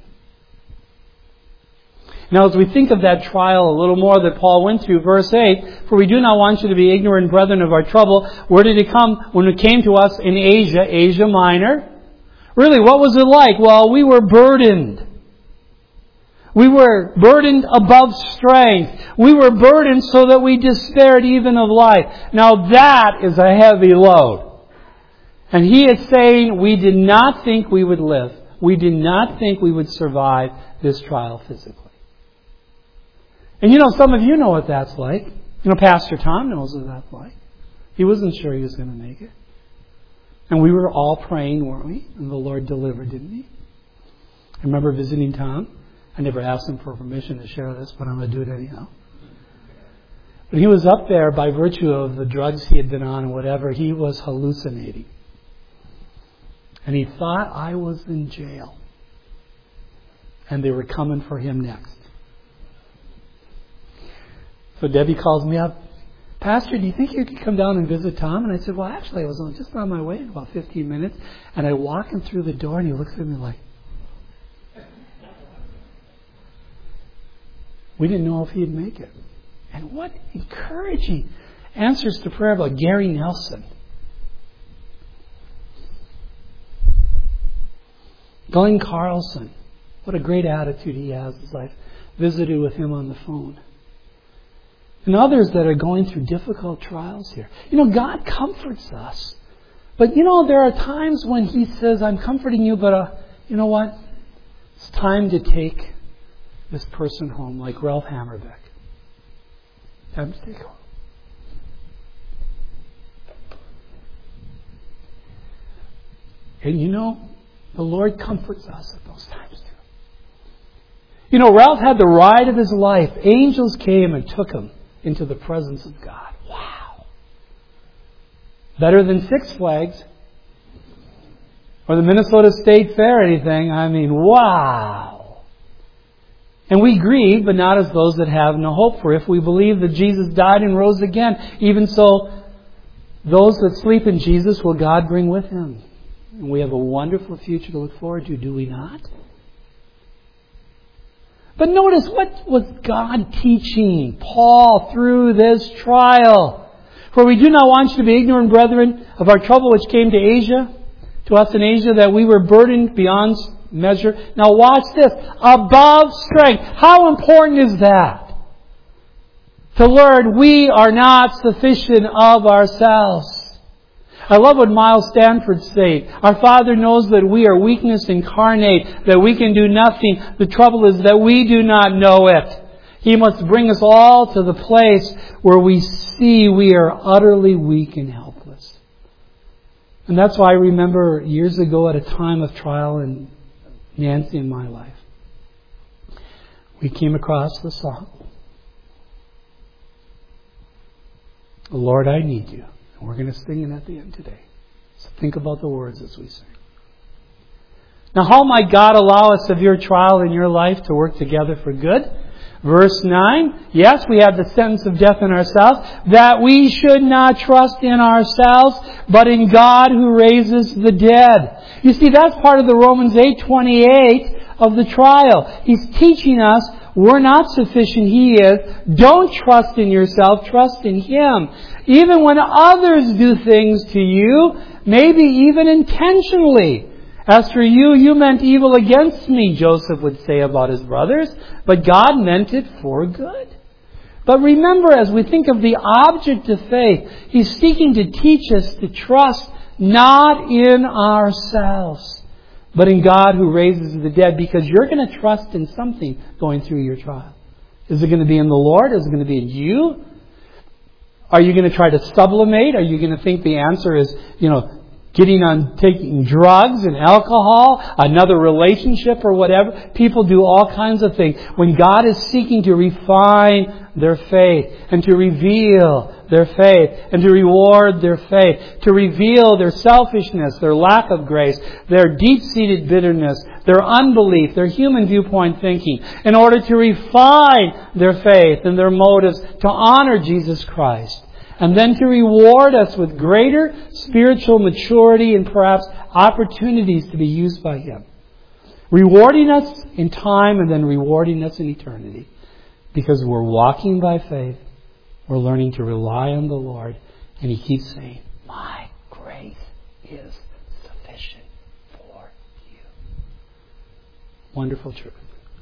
Now, as we think of that trial a little more that Paul went through, verse 8, for we do not want you to be ignorant, brethren, of our trouble. Where did it come? When it came to us in Asia Minor. Really, what was it like? Well, we were burdened. We were burdened above strength. We were burdened so that we despaired even of life. Now that is a heavy load. And he is saying we did not think we would live. We did not think we would survive this trial physically. And some of you know what that's like. Pastor Tom knows what that's like. He wasn't sure he was going to make it. And we were all praying, weren't we? And the Lord delivered, didn't He? I remember visiting Tom. I never asked him for permission to share this, but I'm going to do it anyhow. But he was up there by virtue of the drugs he had been on and whatever. He was hallucinating. And he thought I was in jail. And they were coming for him next. So Debbie calls me up. Pastor, do you think you could come down and visit Tom? And I said, well, actually, I was just on my way in about 15 minutes. And I walk him through the door and he looks at me like, we didn't know if he'd make it. And what encouraging answers to prayer about Gary Nelson. Glenn Carlson. What a great attitude he has as I've visited with him on the phone. And others that are going through difficult trials here. God comforts us. But there are times when He says, I'm comforting you, but you know what? It's time to take this person home, like Ralph Hammerbeck. Time to take home. And the Lord comforts us at those times too. Ralph had the ride of his life. Angels came and took him into the presence of God. Wow. Better than Six Flags or the Minnesota State Fair or anything. I mean, wow. And we grieve, but not as those that have no hope. For if we believe that Jesus died and rose again, even so, those that sleep in Jesus will God bring with Him. And we have a wonderful future to look forward to, do we not? But notice, what was God teaching Paul through this trial? For we do not want you to be ignorant, brethren, of our trouble which came to us in Asia, that we were burdened beyond measure. Now watch this. Above strength. How important is that? To learn we are not sufficient of ourselves. I love what Miles Stanford said. Our Father knows that we are weakness incarnate, that we can do nothing. The trouble is that we do not know it. He must bring us all to the place where we see we are utterly weak and helpless. And that's why I remember years ago at a time of trial in Nancy and my life, we came across the song, Lord, I Need You. And we're going to sing it at the end today. So think about the words as we sing. Now, how might God allow a severe trial in your life to work together for good? Verse 9, yes, we have the sentence of death in ourselves, that we should not trust in ourselves, but in God who raises the dead. You see, that's part of the Romans 8:28 of the trial. He's teaching us we're not sufficient, He is. Don't trust in yourself, trust in Him. Even when others do things to you, maybe even intentionally. As for you, you meant evil against me, Joseph would say about his brothers, but God meant it for good. But remember, as we think of the object of faith, He's seeking to teach us to trust not in ourselves, but in God who raises the dead, because you're going to trust in something going through your trial. Is it going to be in the Lord? Is it going to be in you? Are you going to try to sublimate? Are you going to think the answer is, taking drugs and alcohol, another relationship or whatever? People do all kinds of things. When God is seeking to refine their faith and to reveal their faith and to reward their faith, to reveal their selfishness, their lack of grace, their deep-seated bitterness, their unbelief, their human viewpoint thinking, in order to refine their faith and their motives to honor Jesus Christ. And then to reward us with greater spiritual maturity and perhaps opportunities to be used by Him. Rewarding us in time and then rewarding us in eternity. Because we're walking by faith. We're learning to rely on the Lord. And He keeps saying, my grace is sufficient for Wonderful truth.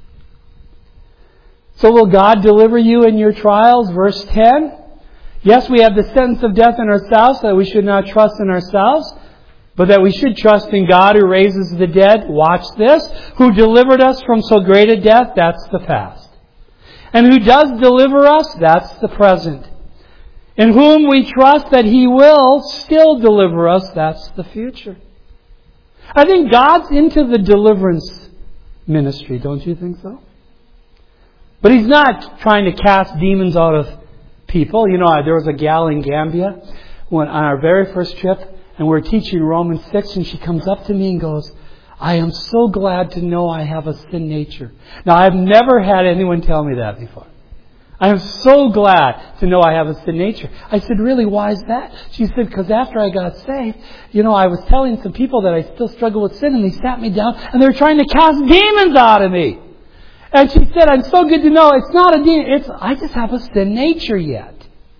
So will God deliver you in your trials? Verse 10. Yes, we have the sentence of death in ourselves, that we should not trust in ourselves, but that we should trust in God who raises the dead. Watch this. Who delivered us from so great a death? That's the past. And who does deliver us? That's the present. In whom we trust that He will still deliver us. That's the future. I think God's into the deliverance ministry, don't you think so? But He's not trying to cast demons out of people. You know, there was a gal in Gambia on our very first trip, and we're teaching Romans 6, and she comes up to me and goes, I am so glad to know I have a sin nature. Now, I've never had anyone tell me that before. I am so glad to know I have a sin nature. I said, really, why is that? She said, because after I got saved, I was telling some people that I still struggle with sin, and they sat me down, and they were trying to cast demons out of me. And she said, I'm so good to know it's not a demon. I just have a sin nature yet.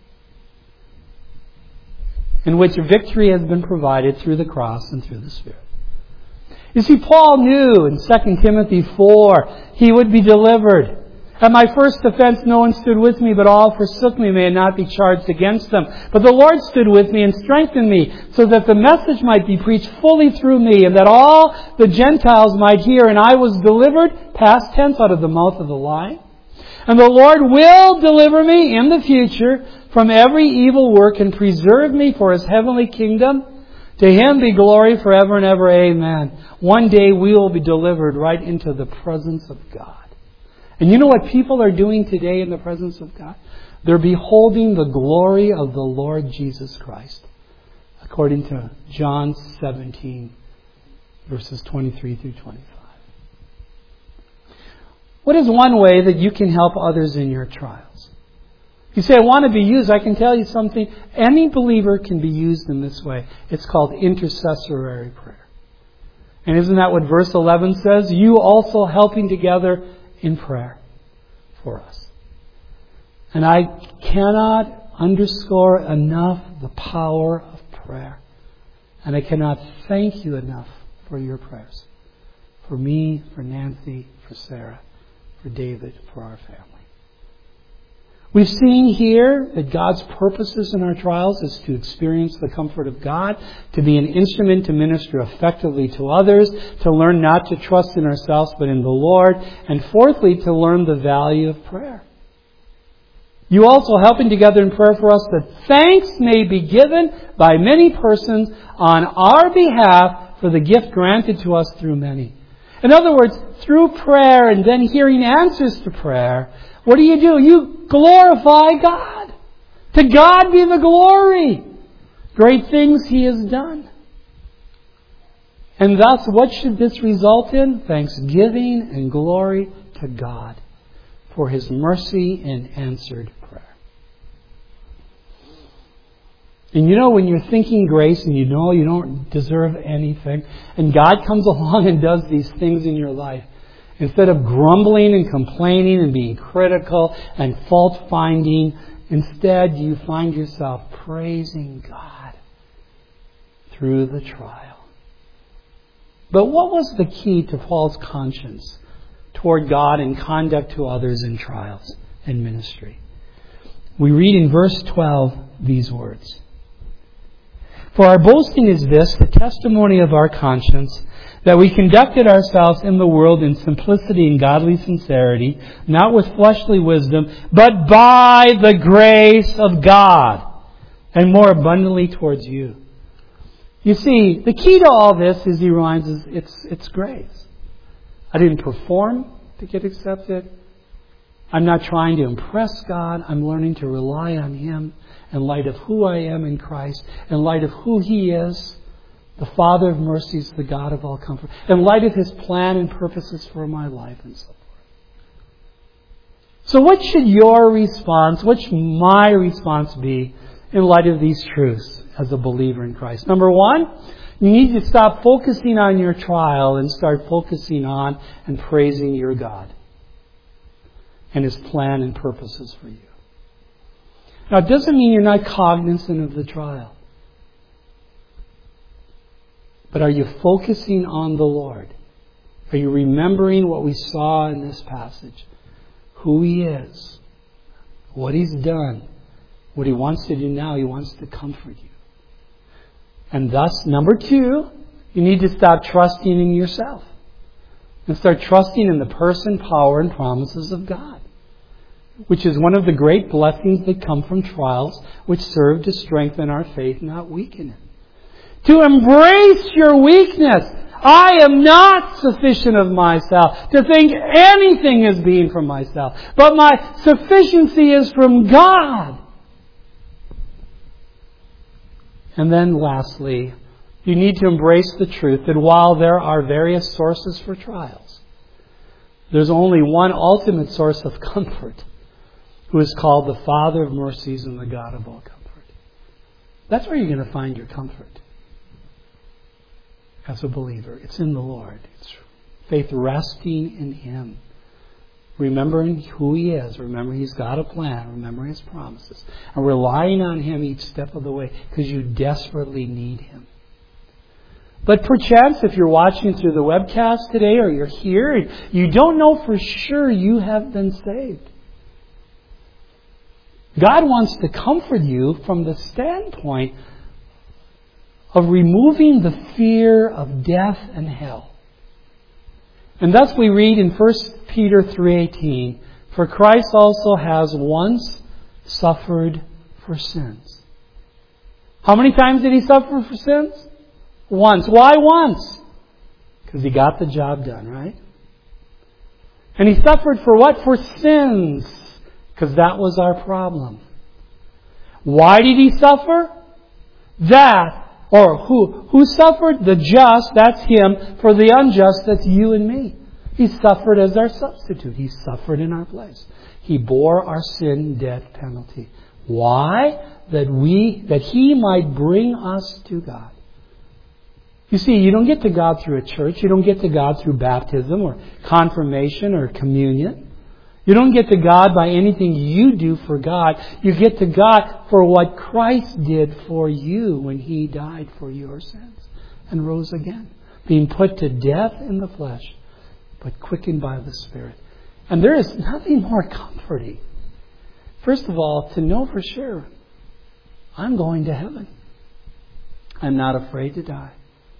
In which victory has been provided through the cross and through the Spirit. You see, Paul knew in 2 Timothy 4 he would be delivered. At my first offense no one stood with me, but all forsook me. May it not be charged against them. But the Lord stood with me and strengthened me, so that the message might be preached fully through me, and that all the Gentiles might hear. And I was delivered, past tense, out of the mouth of the lion. And the Lord will deliver me in the future from every evil work and preserve me for His heavenly kingdom. To Him be glory forever and ever. Amen. One day we will be delivered right into the presence of God. And you know what people are doing today in the presence of God? They're beholding the glory of the Lord Jesus Christ. According to John 17, verses 23 through 25. What is one way that you can help others in your trials? You say, I want to be used. I can tell you something. Any believer can be used in this way. It's called intercessory prayer. And isn't that what verse 11 says? You also helping together in prayer for us. And I cannot underscore enough the power of prayer. And I cannot thank you enough for your prayers. For me, for Nancy, for Sarah, for David, for our family. We've seen here that God's purposes in our trials is to experience the comfort of God, to be an instrument to minister effectively to others, to learn not to trust in ourselves but in the Lord, and fourthly, to learn the value of prayer. You also helping together in prayer for us that thanks may be given by many persons on our behalf for the gift granted to us through many. In other words, through prayer and then hearing answers to prayer, what do? You glorify God. To God be the glory. Great things He has done. And thus, what should this result in? Thanksgiving and glory to God for His mercy and answered prayer. And when you're thinking grace and you know you don't deserve anything, and God comes along and does these things in your life, instead of grumbling and complaining and being critical and fault-finding, instead you find yourself praising God through the trial. But what was the key to Paul's conscience toward God and conduct to others in trials and ministry? We read in verse 12 these words. For our boasting is this, the testimony of our conscience, that we conducted ourselves in the world in simplicity and godly sincerity, not with fleshly wisdom, but by the grace of God, and more abundantly towards you. You see, the key to all this, as he reminds us, it's grace. I didn't perform to get accepted. I'm not trying to impress God. I'm learning to rely on Him in light of who I am in Christ, in light of who He is, the Father of mercies, the God of all comfort, in light of His plan and purposes for my life and so forth. So what should your response, what should my response be in light of these truths as a believer in Christ? Number one, you need to stop focusing on your trial and start focusing on and praising your God and His plan and purposes for you. Now, it doesn't mean you're not cognizant of the trial. But are you focusing on the Lord? Are you remembering what we saw in this passage? Who He is, what He's done, what He wants to do now. He wants to comfort you. And thus, number 2, you need to stop trusting in yourself and start trusting in the person, power, and promises of God, which is one of the great blessings that come from trials, which serve to strengthen our faith, not weaken it. To embrace your weakness. I am not sufficient of myself to think anything is being from myself, but my sufficiency is from God. And then lastly, you need to embrace the truth that while there are various sources for trials, there's only one ultimate source of comfort, who is called the Father of mercies and the God of all comfort. That's where you're going to find your comfort as a believer. It's in the Lord. It's faith resting in Him. Remembering who He is. Remember He's got a plan. Remember His promises. And relying on Him each step of the way because you desperately need Him. But perchance if you're watching through the webcast today or you're here and you don't know for sure you have been saved, God wants to comfort you from the standpoint of removing the fear of death and hell. And thus we read in 1 Peter 3:18, for Christ also has once suffered for sins. How many times did He suffer for sins? Once. Why once? Because He got the job done, right? And He suffered for what? For sins. Because that was our problem. Why did He suffer? Who suffered? The just, that's Him. For the unjust, that's you and me. He suffered as our substitute. He suffered in our place. He bore our sin death penalty. Why? That He might bring us to God. You see, you don't get to God through a church. You don't get to God through baptism or confirmation or communion. You don't get to God by anything you do for God. You get to God for what Christ did for you when He died for your sins and rose again. Being put to death in the flesh, but quickened by the Spirit. And there is nothing more comforting. First of all, to know for sure, I'm going to heaven. I'm not afraid to die.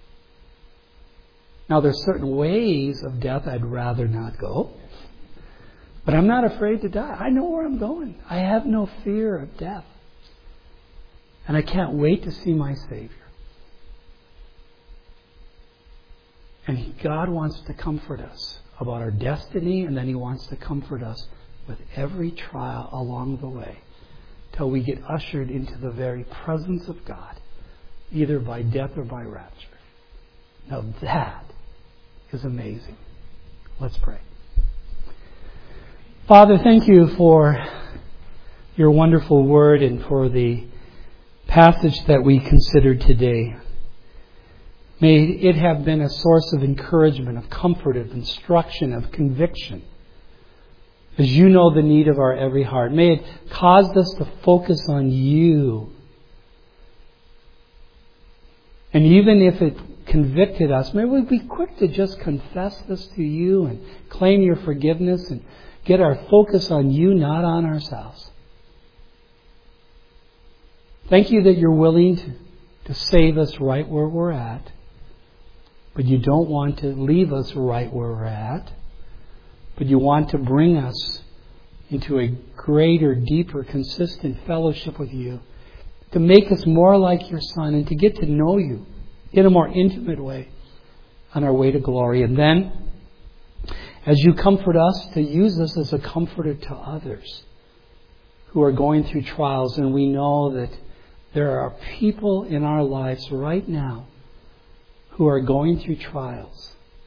Now, there's certain ways of death I'd rather not go. But I'm not afraid to die. I know where I'm going. I have no fear of death. And I can't wait to see my Savior. And God wants to comfort us about our destiny, and then He wants to comfort us with every trial along the way till we get ushered into the very presence of God, either by death or by rapture. Now that is amazing. Let's pray. Father, thank You for Your wonderful word and for the passage that we considered today. May it have been a source of encouragement, of comfort, of instruction, of conviction. As You know the need of our every heart. May it cause us to focus on You. And even if it convicted us, may we be quick to just confess this to You and claim Your forgiveness and get our focus on You, not on ourselves. Thank You that You're willing to save us right where we're at. But You don't want to leave us right where we're at. But You want to bring us into a greater, deeper, consistent fellowship with You. To make us more like Your Son and to get to know You in a more intimate way on our way to glory. And then, as You comfort us, to use us as a comforter to others who are going through trials. And we know that there are people in our lives right now who are going through trials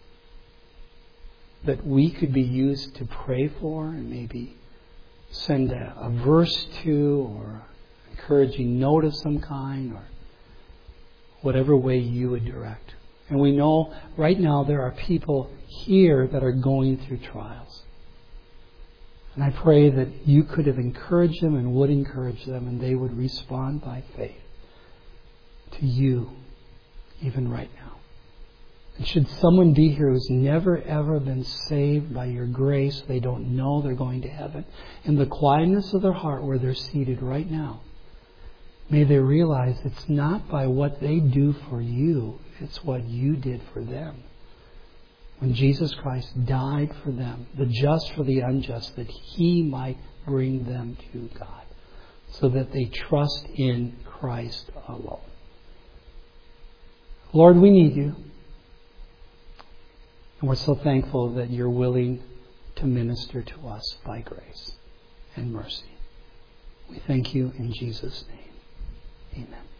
that we could be used to pray for and maybe send a verse to or encouraging note of some kind or whatever way You would direct. And we know right now there are people here that are going through trials. And I pray that You could have encouraged them and would encourage them and they would respond by faith to You even right now. And should someone be here who's never ever been saved by your grace, they don't know they're going to heaven, in the quietness of their heart where they're seated right now, may they realize it's not by what they do for you, it's what you did for them. When Jesus Christ died for them, the just for the unjust, that He might bring them to God, so that they trust in Christ alone. Lord, we need You. And we're so thankful that You're willing to minister to us by grace and mercy. We thank You in Jesus' name. Amen.